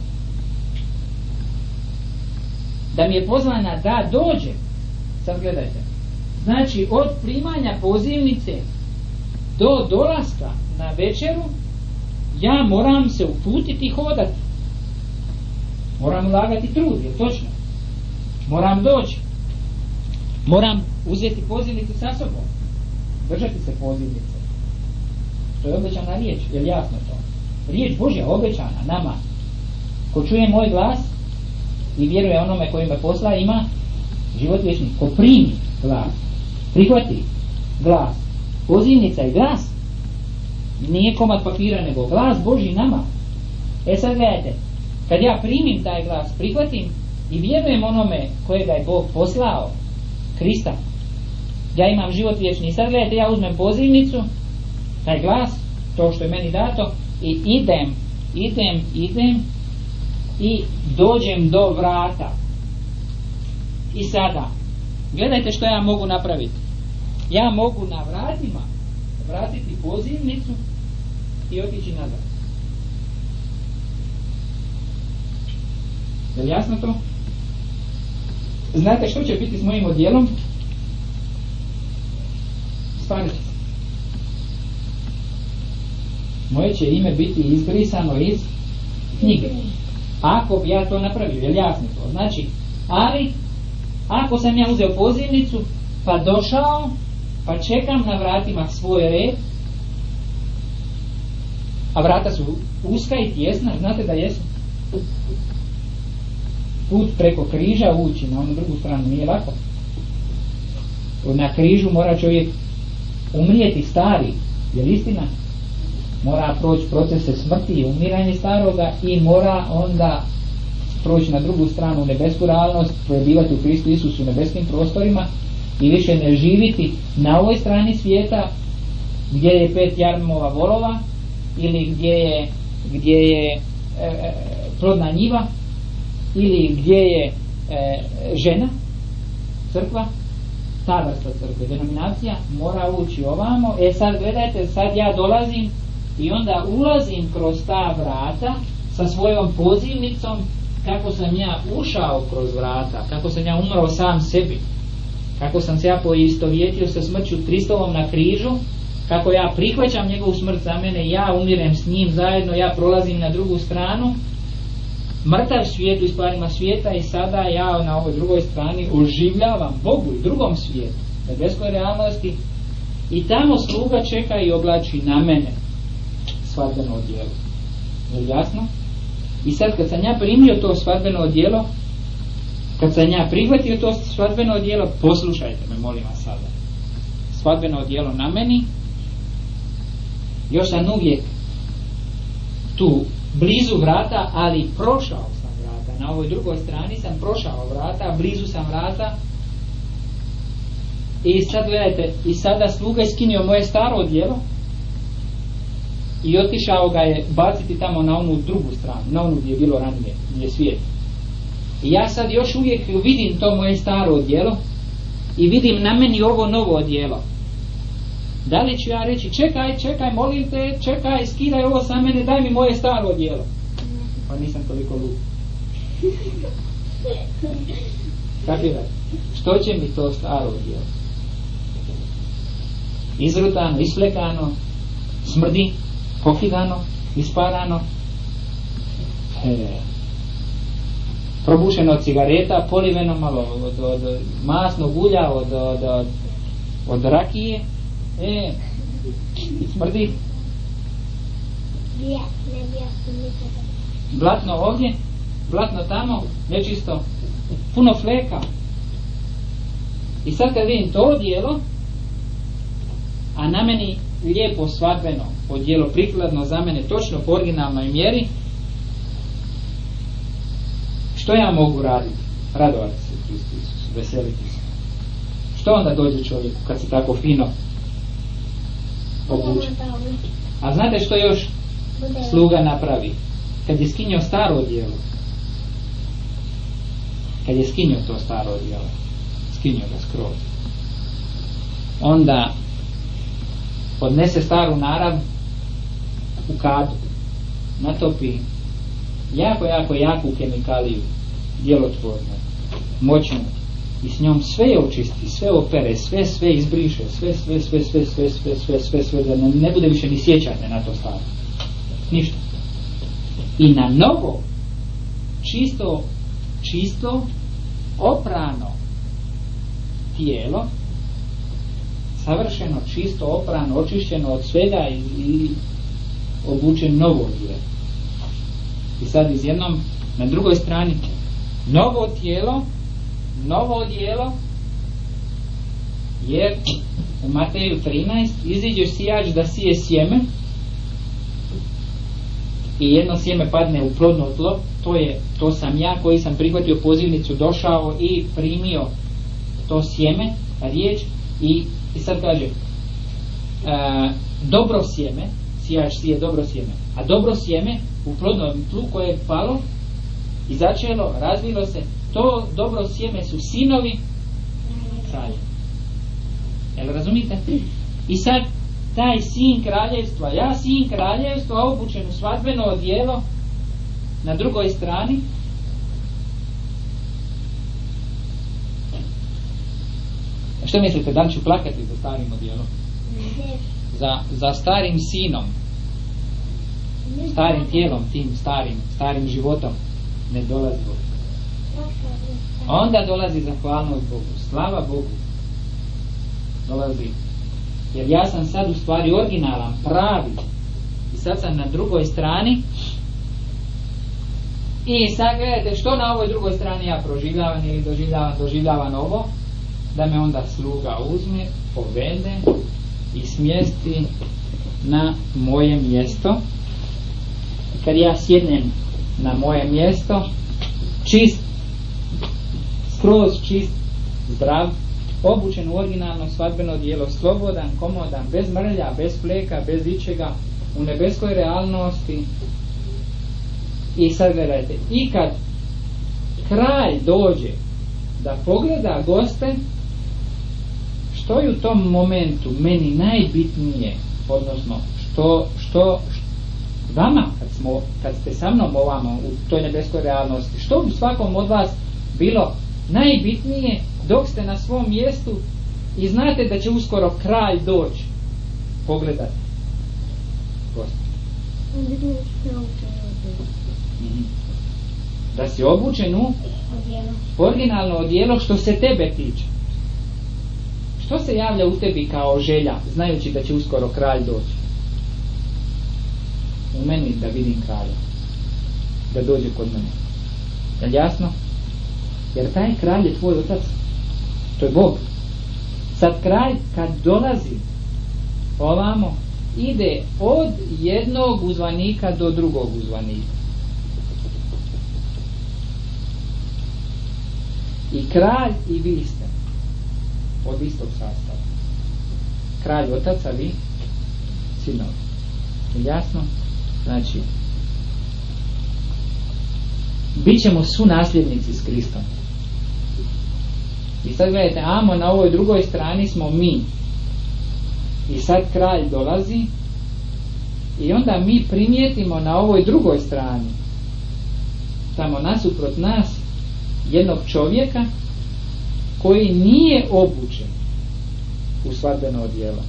da mi je pozvana da dođem. Sad gledajte, znači od primanja pozivnice do dolaska na večeru ja moram se uputiti i hodati, moram ulagati trud, je točno, moram doći, moram uzeti pozivnicu sa sobom, držati se pozivnice, to je obećana riječ, je li jasno to? Riječ Božja obećana nama. Ko čuje moj glas i vjeruje onome koji me posla, ima život vječni. Ko primi glas, prihvati glas, pozivnica i glas, nije komad papira nego glas Božji nama. Sad gledajte, kad ja primim taj glas, prihvatim i vjerujem onome kojega je Bog poslao, Krista, ja imam život vječni. I sad gledajte, ja uzmem pozivnicu, taj glas, to što je meni dato, i idem i dođem do vrata. I sada Gledajte što ja mogu napraviti. Ja mogu na vratima vratiti pozivnicu i otići nazad. Je li jasno to? Znate što će biti s mojim odjelom? Spalit će se. Moje će ime biti izbrisano iz knjige. Ako bi ja to napravio, je li jasno to? Znači, ali ako sam ja uzeo pozivnicu pa došao, pa čekam na vratima svoj red, a vrata su uska i tjesna, znate da jesu? Put preko križa ući na onu drugu stranu nije lako. Na križu mora čovjek umrijeti stari, je li istina? Mora proći procese smrti i umiranje staroga i mora onda proći na drugu stranu, nebesku realnost, prebivati u Kristu Isusu u nebeskim prostorima i više ne živiti na ovoj strani svijeta gdje je 5 jarmova volova ili gdje je plodna njiva ili gdje je žena, crkva, ta vrsta crkve, denominacija, mora ući ovamo. Sad gledajte, sad ja dolazim i onda ulazim kroz ta vrata sa svojom pozivnicom, kako sam ja ušao kroz vrata, kako sam ja umro sam sebi, kako sam se ja poistovjetio sa smrću Kristovom na križu, kako ja prihvaćam njegovu smrt za mene, ja umirem s njim zajedno, ja prolazim na drugu stranu, mrtav svijetu i stvarima svijeta, i sada ja na ovoj drugoj strani oživljavam Bogu i drugom svijetu, nebeskoj realnosti, i tamo sluga čeka i oblači na mene svadbeno odijelo. Je li jasno? I sad kad sam ja primio to svadbeno odijelo, kad sam ja prihvatio to svadbeno odijelo, poslušajte me molim vas sada. Svadbeno odijelo na meni, još sam uvijek tu blizu vrata, ali prošao sam vrata. Na ovoj drugoj strani sam prošao vrata, blizu sam vrata. I sad gledajte, i sada sluga je skinio moje staro odijelo i otišao ga je baciti tamo na onu drugu stranu, na onu gdje je bilo ranije, gdje je svijet. I ja sad još uvijek vidim to moje staro odijelo i vidim na meni ovo novo odijelo. Da li ću ja reći, čekaj, molim te, čekaj, skidaj ovo sa mene, daj mi moje staro odijelo? Pa nisam toliko lud. Kapirate? Što će mi to staro odijelo? Izrutano, isflekano, smrdi, pokidano, isparano, probušeno od cigareta, poliveno malo od masnog ulja, od rakije, smrdi. Blatno ovdje, blatno tamo, nečisto, puno fleka. I sad kad vidim to odijelo, a na meni lijepo svadbeno odijelo, prikladno za mene, točno po originalnoj mjeri, što ja mogu raditi? Radovati se Kristu Isusu, veseliti se. Što onda dođe čovjeku kad se tako fino obuče? A znate što još sluga napravi? Kad je skinio staro odijelo, kad je skinio to staro odijelo, skinio ga skroz, onda odnese staru narav u kadu, natopi jaku kemikaliju, djelotvornu, moćnu, i s njom sve očisti, sve opere, sve izbriše, sve, da ne bude više ni sjećanje na to staro. Ništa. I na novo, čisto, oprano tijelo, savršeno, čisto, oprano, očišćeno od svega i obučen novo odijelo. I sad izjednom na drugoj strani novo odijelo, jer u Mateju 13 iziđeš sijač da sije sjeme i jedno sjeme padne u plodno tlo, to sam ja koji sam prihvatio pozivnicu, došao i primio to sjeme, riječ, i sad kaže dobro sjeme, sijač sije dobro sjeme, a dobro sjeme u plodnom tlu koje je palo i začelo, razvilo se, to dobro sjeme su sinovi kraljem. Jel razumite? I sad taj sin kraljevstva, ja sin kraljevstva obučen u svadbeno odijelo na drugoj strani, što mislite, da li ću plakati za starim odijelom? Za starim sinom, starim tijelom, tim starim životom ne dolazi Bog. Onda dolazi zahvalnost Bogu, slava Bogu dolazi, jer ja sam sad u stvari originalan, pravi, i sad sam na drugoj strani. I sad gledajte što na ovoj drugoj strani ja proživljavam ili doživljavam ovo, da me onda sluga uzme, povede i smjesti na moje mjesto. Kad ja sjednem na moje mjesto, čist, skroz čist, zdrav, obučen u originalno svadbeno odijelo, slobodan, komodan, bez mrlja, bez fleka, bez ičega, u nebeskoj realnosti. I sad gledajte, i kad kralj dođe da pogleda goste, što je u tom momentu meni najbitnije, odnosno što vama kad ste sa mnom ovamo u toj nebeskoj realnosti, što u svakom od vas bilo najbitnije dok ste na svom mjestu i znate da će uskoro kralj doći pogledati goste? Da si obučen u originalno odijelo što se tebe tiče. Što se javlja u tebi kao želja, znajući da će uskoro kralj doći? U meni da vidim kralja, da dođe kod mene. Je li jasno? Jer taj kralj je tvoj otac, to je Bog. Sad kralj kad dolazi ovamo, ide od jednog uzvanika do drugog uzvanika. I kralj i vi ste od istog sastava. Kralj otaca, vi sinovi. Je jasno? Znači, bit ćemo sunasljednici s Kristom. I sad gledajte, amo na ovoj drugoj strani smo mi. I sad kralj dolazi i onda mi primijetimo na ovoj drugoj strani, tamo nasuprot nas, jednog čovjeka koji nije obučen u svadbeno odijelo.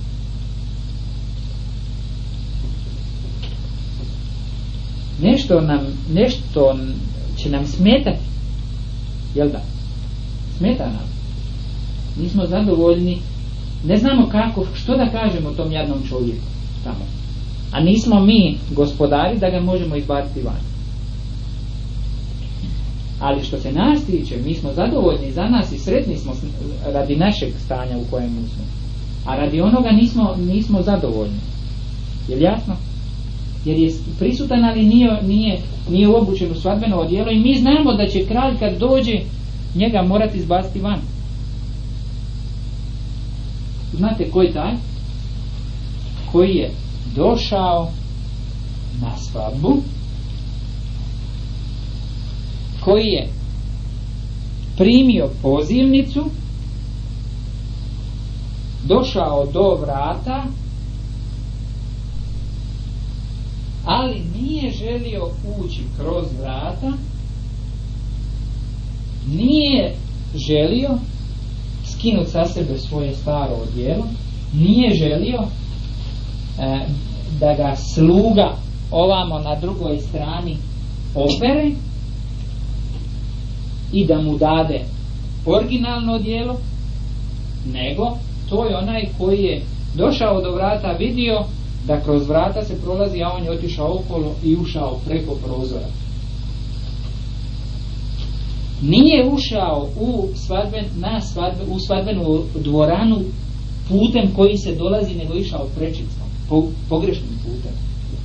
Nešto će nam smetati, jel da? Smeta nam. Nismo zadovoljni, ne znamo kako, što da kažemo tom jadnom čovjeku tamo. A nismo mi gospodari da ga možemo izbaciti van. Ali što se nas tiče, mi smo zadovoljni za nas i sretni smo radi našeg stanja u kojem smo. A radi onoga nismo zadovoljni. Je li jasno? Jer je prisutan, ali nije obučen u svadbeno odijelo i mi znamo da će kralj kad dođe njega morati izbaciti van. Znate koji taj? Koji je došao na svadbu, koji je primio pozivnicu, došao do vrata, ali nije želio ući kroz vrata, nije želio skinuti sa sebe svoje staro odijelo, nije želio da ga sluga ovamo na drugoj strani opere i da mu dade originalno odijelo, nego to je onaj koji je došao do vrata, vidio da kroz vrata se prolazi, a on je otišao okolo i ušao preko prozora. Nije ušao u svadbenu dvoranu putem koji se dolazi, nego išao prečicom, pogrešnim putem.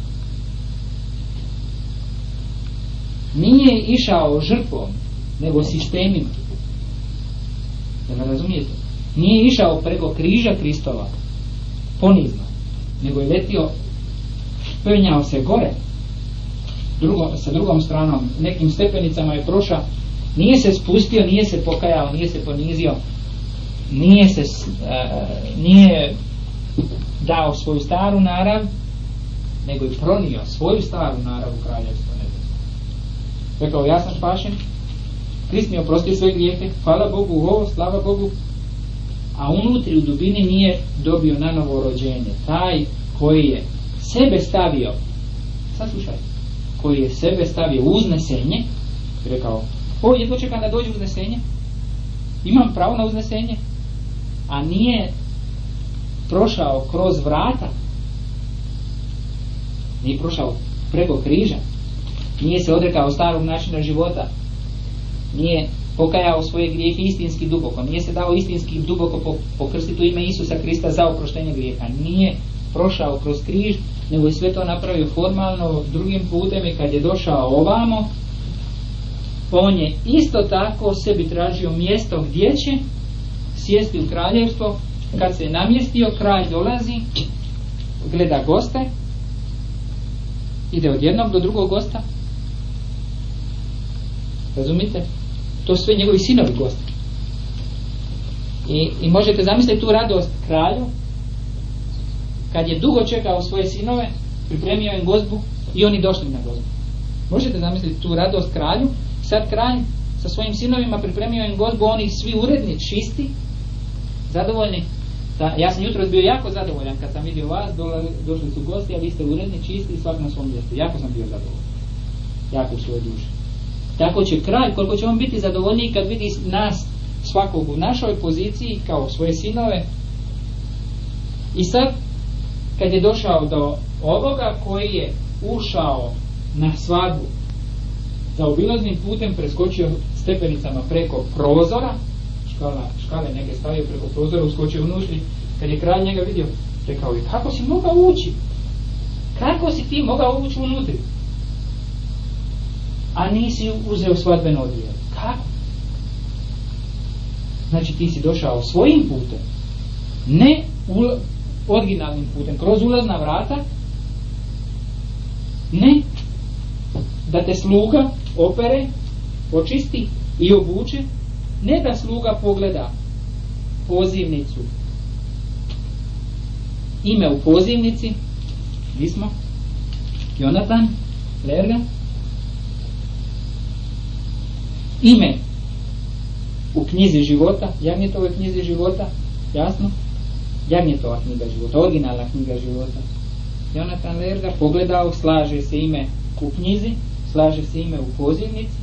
Nije išao žrtvom, nego sistemima. Da me razumijete? Nije išao preko križa Kristova ponizno, nego je letio, penjao se gore sa drugom stranom, nekim stepenicama je prošao, nije se spustio, nije se pokajao, nije se ponizio, nije dao svoju staru narav, nego je pronio svoju staru narav u kraljevstvo nebesko. Rekao, ja sam spašen, Krist mi oprostio sve grijehe, hvala Bogu, slava Bogu, a unutri u dubini nije dobio na novo rođenje. Taj koji je sebe stavio, saslušajte, koji je sebe stavio u uznesenje, rekao, jedno čekam da dođe uznesenje, imam pravo na uznesenje, a nije prošao kroz vrata, nije prošao preko križa, nije se odrekao starog načina života, nije pokajao svoje grijehe istinski duboko, nije se dao istinski duboko pokrstiti u ime Isusa Krista za oproštenje grijeha, nije prošao kroz križ, nego je sve to napravio formalno drugim putem, i kad je došao ovamo, on je isto tako sebi tražio mjesto gdje će sjesti u kraljevstvo. Kad se je namjestio, kralj dolazi, gleda goste, ide od jednog do drugog gosta. Razumite? To su sve njegovi sinovi gosti. I možete zamisliti tu radost kralju, kad je dugo čekao svoje sinove, pripremio im gozbu i oni došli na gozbu. Možete zamisliti tu radost kralju. Sad kralj sa svojim sinovima pripremio im gozbu, oni svi uredni, čisti, zadovoljni. Ja sam jutros bio jako zadovoljan kad sam vidio vas, došli su gosti, a vi ste uredni, čisti i svak na svom mjestu. Jako sam bio zadovoljan. Jako u svojoj duši. Tako će kralj, koliko će on biti zadovoljniji kad vidi nas svakog u našoj poziciji kao svoje sinove. I sad kad je došao do ovoga koji je ušao na svadbu, zaobilaznim putem preskočio stepenicama preko prozora, škale neke stavio preko prozora, uskočio unutra. Kad je kralj njega vidio, rekao je, kako si mogao ući? Kako si ti mogao ući unutra? A nisi uzeo svadbeno odijelo. Kako? Znači ti si došao svojim putem, ne originalnim putem, kroz ulazna vrata, ne da te sluga opere, očisti i obuče, ne da sluga pogleda pozivnicu, ime u pozivnici, mi smo Jonatan, Lerga, ime u knjizi života, Jagnjetove knjizi života, jasno, Jagnjetova knjiga života, originalna knjiga života, Jonatan Lerga, pogledao, slaže se ime u knjizi, slaže se ime u pozivnici,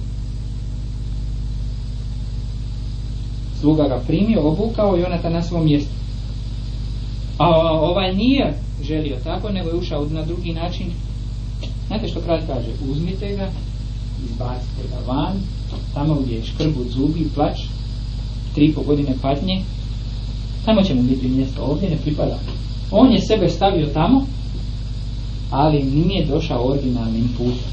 sluga ga primio, obukao, Jonatan na svom mjestu. A ovaj nije želio tako, nego je ušao na drugi način. Znate što kralj kaže? Uzmite ga, izbacite ga van, tamo gdje je škrbut, zubi, plać, 3,5 godine patnje, tamo će mu biti mjesto, ovdje ne pripada. On je sebe stavio tamo, ali nije došao originalnim putem.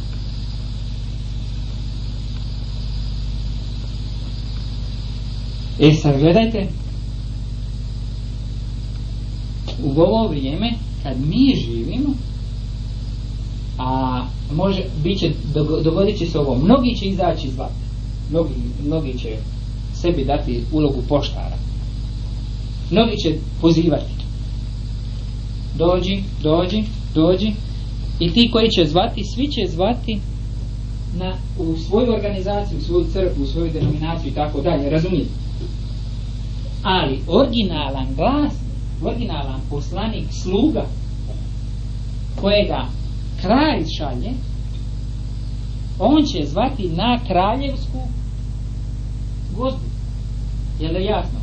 Sad gledajte, u ovo vrijeme kad mi živimo, a dogodit će se ovo, mnogi će izaći iz vatre, mnogi će sebi dati ulogu poštara, mnogi će pozivati, dođi, i ti koji će zvati, svi će zvati u svoju organizaciju, u svoju crkvu, u svoju denominaciju i tako dalje, razumijete? Ali originalan glas, originalan poslanik, sluga kojega kralj šalje, on će zvati na kraljevsku gozbu. Je li jasno?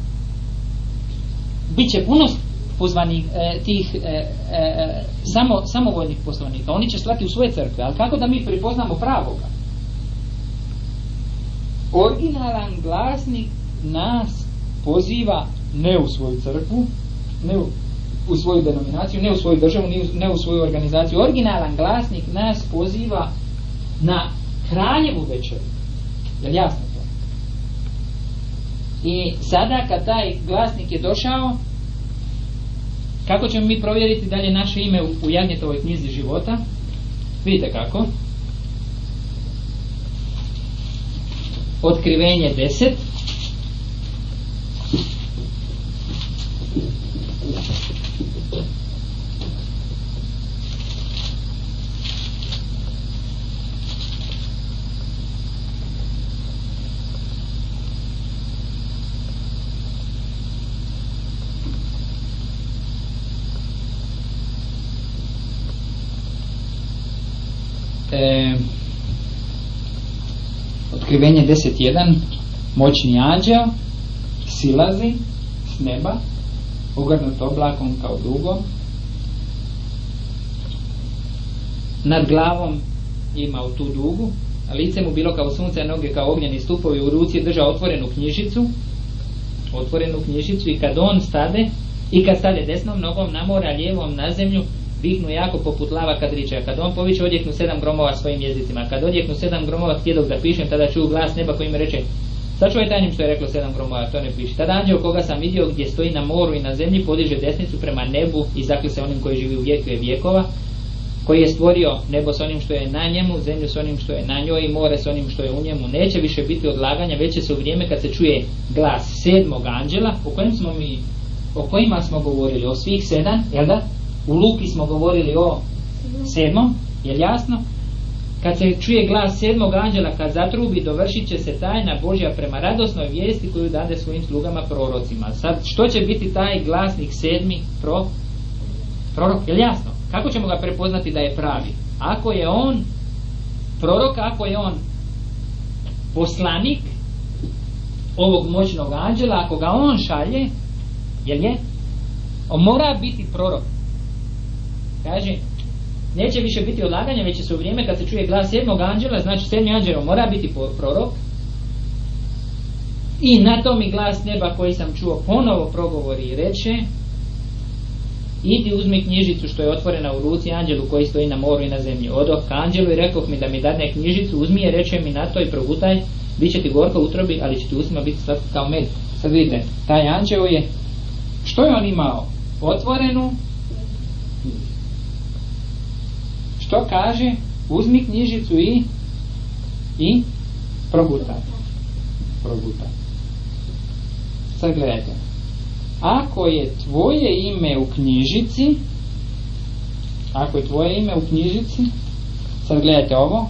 Biće puno pozvanih tih samovoljnih poslanika. Oni će slati u svoje crkve, ali kako da mi prepoznamo pravoga? Originalan glasnik nas poziva ne u svoju crkvu, ne u svoju denominaciju, ne u svoju državu, ne u svoju organizaciju. Originalan glasnik nas poziva na kraljevu večeru. Je li jasno to? I sada kad taj glasnik je došao, kako ćemo mi provjeriti da li je naše ime u Jagnjetovoj knjizi života? Vidite kako. Otkrivenje 10. Otkrivenje 10.1. Moćni anđeo silazi s neba, ogrnut oblakom kao dugo, nad glavom imao tu dugu, a lice mu bilo kao sunce, noge kao ognjeni stupovi, u ruci držao otvorenu knjižicu i kad on stade, i kad stade desnom nogom na more, a lijevom na zemlju, viknu jako poput lava kadrića. Kad on poviče, odjeknu 7 gromova svojim jezicima. Kad odjeknu 7 gromova, htjedog da pišem, tada čuju glas neba koji mi reče: sačuvaj tajnim što je reklo 7 gromova, to ne piši. Tada anđeo koga sam vidio gdje stoji na moru i na zemlji podiže desnicu prema nebu i zakli se onim koji živi u vijekove vjekova, koji je stvorio nebo s onim što je na njemu, zemlju s onim što je na njoj i more s onim što je u njemu. Neće više biti odlaganja, već će se u vrijeme kad se čuje glas 7. anđela, o kojima smo govorili, o svih 7, jel da? U Luki smo govorili o 7. Jel jasno? Kad se čuje glas 7. anđela kad zatrubi, dovršit će se tajna Božja prema radosnoj vijesti koju dade svojim slugama prorocima. Sad, što će biti taj glasnik 7. prorok? Jel jasno? Kako ćemo ga prepoznati da je pravi? Ako je on prorok, ako je on poslanik ovog moćnog anđela, ako ga on šalje, jel je? On mora biti prorok. Kaže, neće više biti odlaganja, već će se u vrijeme kad se čuje glas 7. anđela, znači 7. anđel mora biti prorok. I na to mi glas neba koji sam čuo ponovo progovori i reče: idi uzmi knjižicu što je otvorena u ruci anđelu koji stoji na moru i na zemlji. Odoh k anđelu i rekoh mi da mi dadne knjižicu, uzmi je, reče mi na to i progutaj, bit će ti gorko u utrobi, ali će ti ustima biti slatko kao med. Sad vidite, taj anđeo je, što je on imao? Otvorenu. Što kaže? Uzmi knjižicu i progutaj. Sad gledajte. Ako je tvoje ime u knjižici, sad gledajte ovo,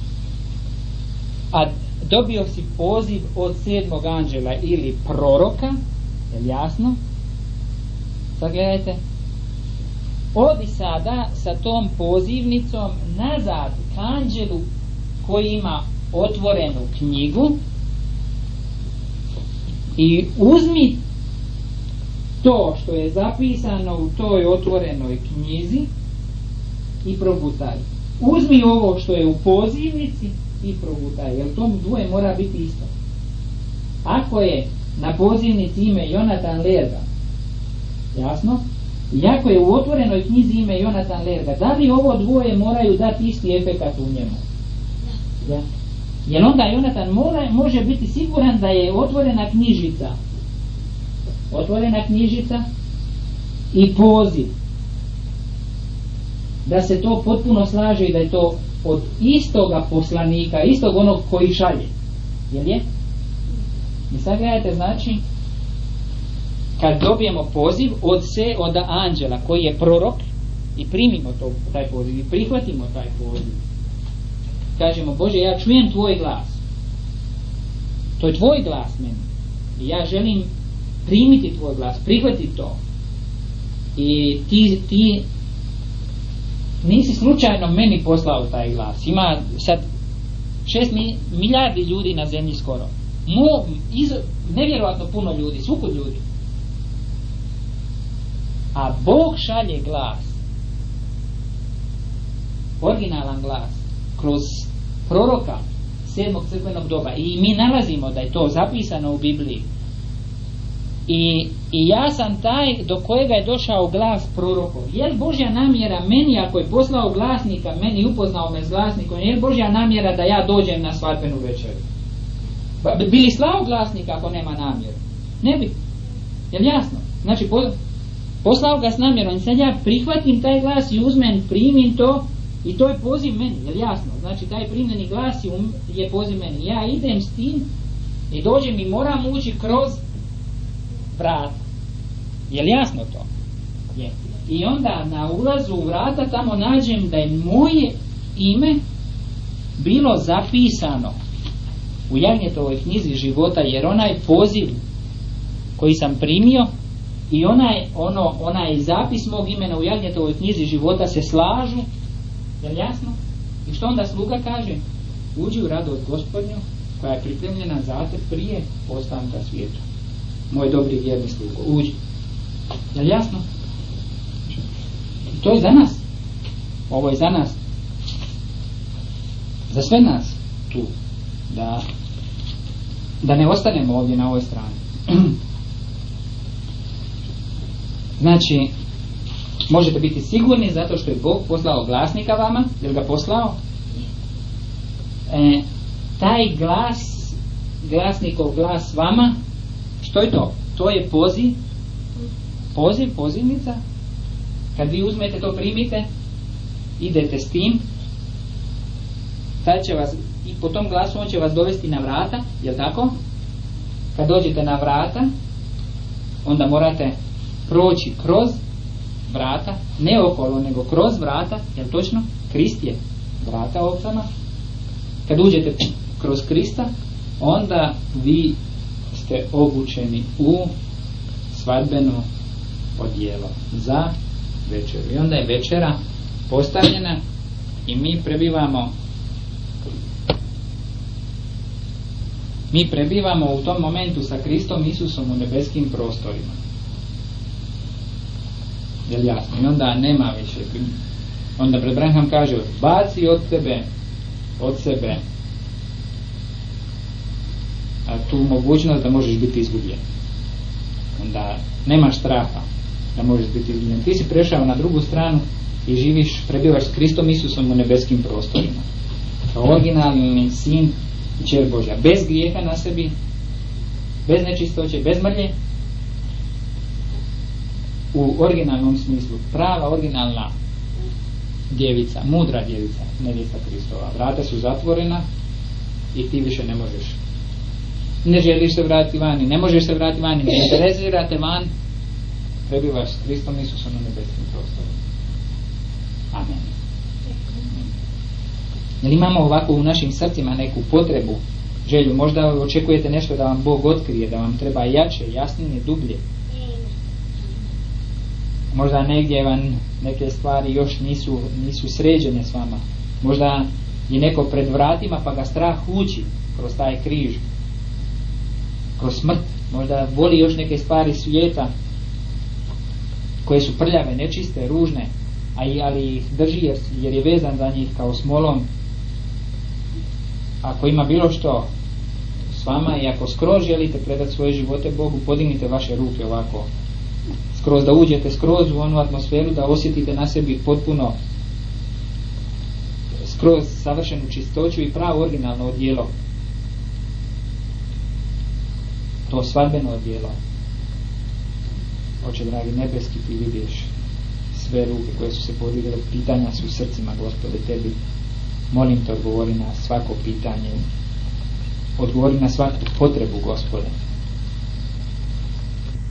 a dobio si poziv od 7. anđela ili proroka, je li jasno? Sad gledajte, odi sada sa tom pozivnicom nazad k anđelu koji ima otvorenu knjigu i uzmi to što je zapisano u toj otvorenoj knjizi i progutaj. Uzmi ovo što je u pozivnici i progutaj, jer to dvoje mora biti isto. Ako je na pozivnici ime Jonatan Lerga, jasno? I ako je u otvorenoj knjizi ime Jonatan Lerga, da li ovo dvoje moraju dati isti efekat u njemu? Ja. Jer onda Jonatan može biti siguran da je otvorena knjižica i poziv, da se to potpuno slaže i da je to od istoga poslanika, istog onog koji šalje. Jel je? I sad gledajte, znači, kad dobijemo poziv od anđela koji je prorok i primimo taj poziv i prihvatimo taj poziv, kažemo: Bože, ja čujem tvoj glas, to je tvoj glas meni i ja želim primiti tvoj glas, prihvati to, i ti nisi slučajno meni poslao taj glas. Ima sad 6 milijardi ljudi na zemlji skoro, nevjerojatno puno ljudi, svukud ljudi, a Bog šalje glas, originalan glas, kroz proroka 7. crkvenog doba, i mi nalazimo da je to zapisano u Bibliji. I ja sam taj do kojega je došao glas prorokov. Je li Božja namjera meni, ako je poslao glasnika, meni upoznao me s glasnikom, je li Božja namjera da ja dođem na svadbenu večeru? Bi li slao glasnika ako nema namjeru? Ne bi. Je li jasno? Znači, poslao ga s namjerom i sad ja prihvatim taj glas i uzmem, primim to, i to je poziv meni. Je li jasno? Znači, taj primljeni glas je poziv meni. Ja idem s tim i dođem i moram ući kroz vrata. Je li jasno to? Je. I onda na ulazu u vrata tamo nađem da je moje ime bilo zapisano u Jagnjetovoj knjizi života, jer onaj poziv koji sam primio i onaj zapis mog imena u Jagnjetovoj knjizi života se slažu. Je li jasno? I što onda sluga kaže? Uđi u radost Gospodnju koja je pripremljena za te prije postanka svijeta. Moj dobri vjerni slugo, uđi. Je li jasno? To je za nas. Ovo je za nas. Za sve nas tu. Da ne ostanemo ovdje na ovoj strani. Znači, možete biti sigurni zato što je Bog poslao glasnika vama. Je li ga poslao? Taj glas, glasnikov glas vama, što je to? To je pozivnica. Kad vi uzmete to, primite, idete s tim, tad će vas, i po tom glasu on će vas dovesti na vrata, jel tako? Kad dođete na vrata, onda morate proći kroz vrata, ne okolo, nego kroz vrata, jel točno? Krist je vrata ovcama. Kad uđete kroz Krista, onda vi ste obučeni u svadbeno odijelo za večeru. I onda je večera postavljena i mi prebivamo u tom momentu sa Kristom Isusom u nebeskim prostorima. Jel jasno? I onda nema više. Onda brat Branham kaže, baci od sebe tu mogućnost da možeš biti izgubljen. Onda nemaš straha da možeš biti izgubljen. Ti si prešao na drugu stranu i živiš, prebivaš s Kristom Isusom u nebeskim prostorima. Kao originalni sin i kćer Božja. Bez grijeha na sebi, bez nečistoće, bez mrlje. U originalnom smislu. Prava, originalna djevica, mudra djevica, nevjesta Kristova. Vrata su zatvorena i ti više ne možeš. Ne želiš se vratiti vani, ne možeš se vratiti vani, ne interesira te van. Prebivaš s Kristom Isusom u nebeskim prostorima. Amen. Jel imamo ovako u našim srcima neku potrebu, želju, možda očekujete nešto da vam Bog otkrije, da vam treba jače, jasnije, dublje. Možda negdje vam neke stvari još nisu sređene s vama. Možda je neko pred vratima pa ga strah ući kroz taj križ, kroz smrt. Možda voli još neke stvari svijeta koje su prljave, nečiste, ružne, ali ih drži jer je vezan za njih kao smolom. Ako ima bilo što s vama i ako skroz želite predati svoje živote Bogu, podignite vaše ruke ovako, skroz, da uđete skroz u onu atmosferu, da osjetite na sebi potpuno skroz savršenu čistoću i pravo originalno odijelo, to svadbeno odijelo. Oče dragi nebeski, ti vidiš sve ruke koje su se podigle, pitanja su u srcima, Gospode, tebi molim te, odgovori na svako pitanje, odgovori na svaku potrebu, Gospode.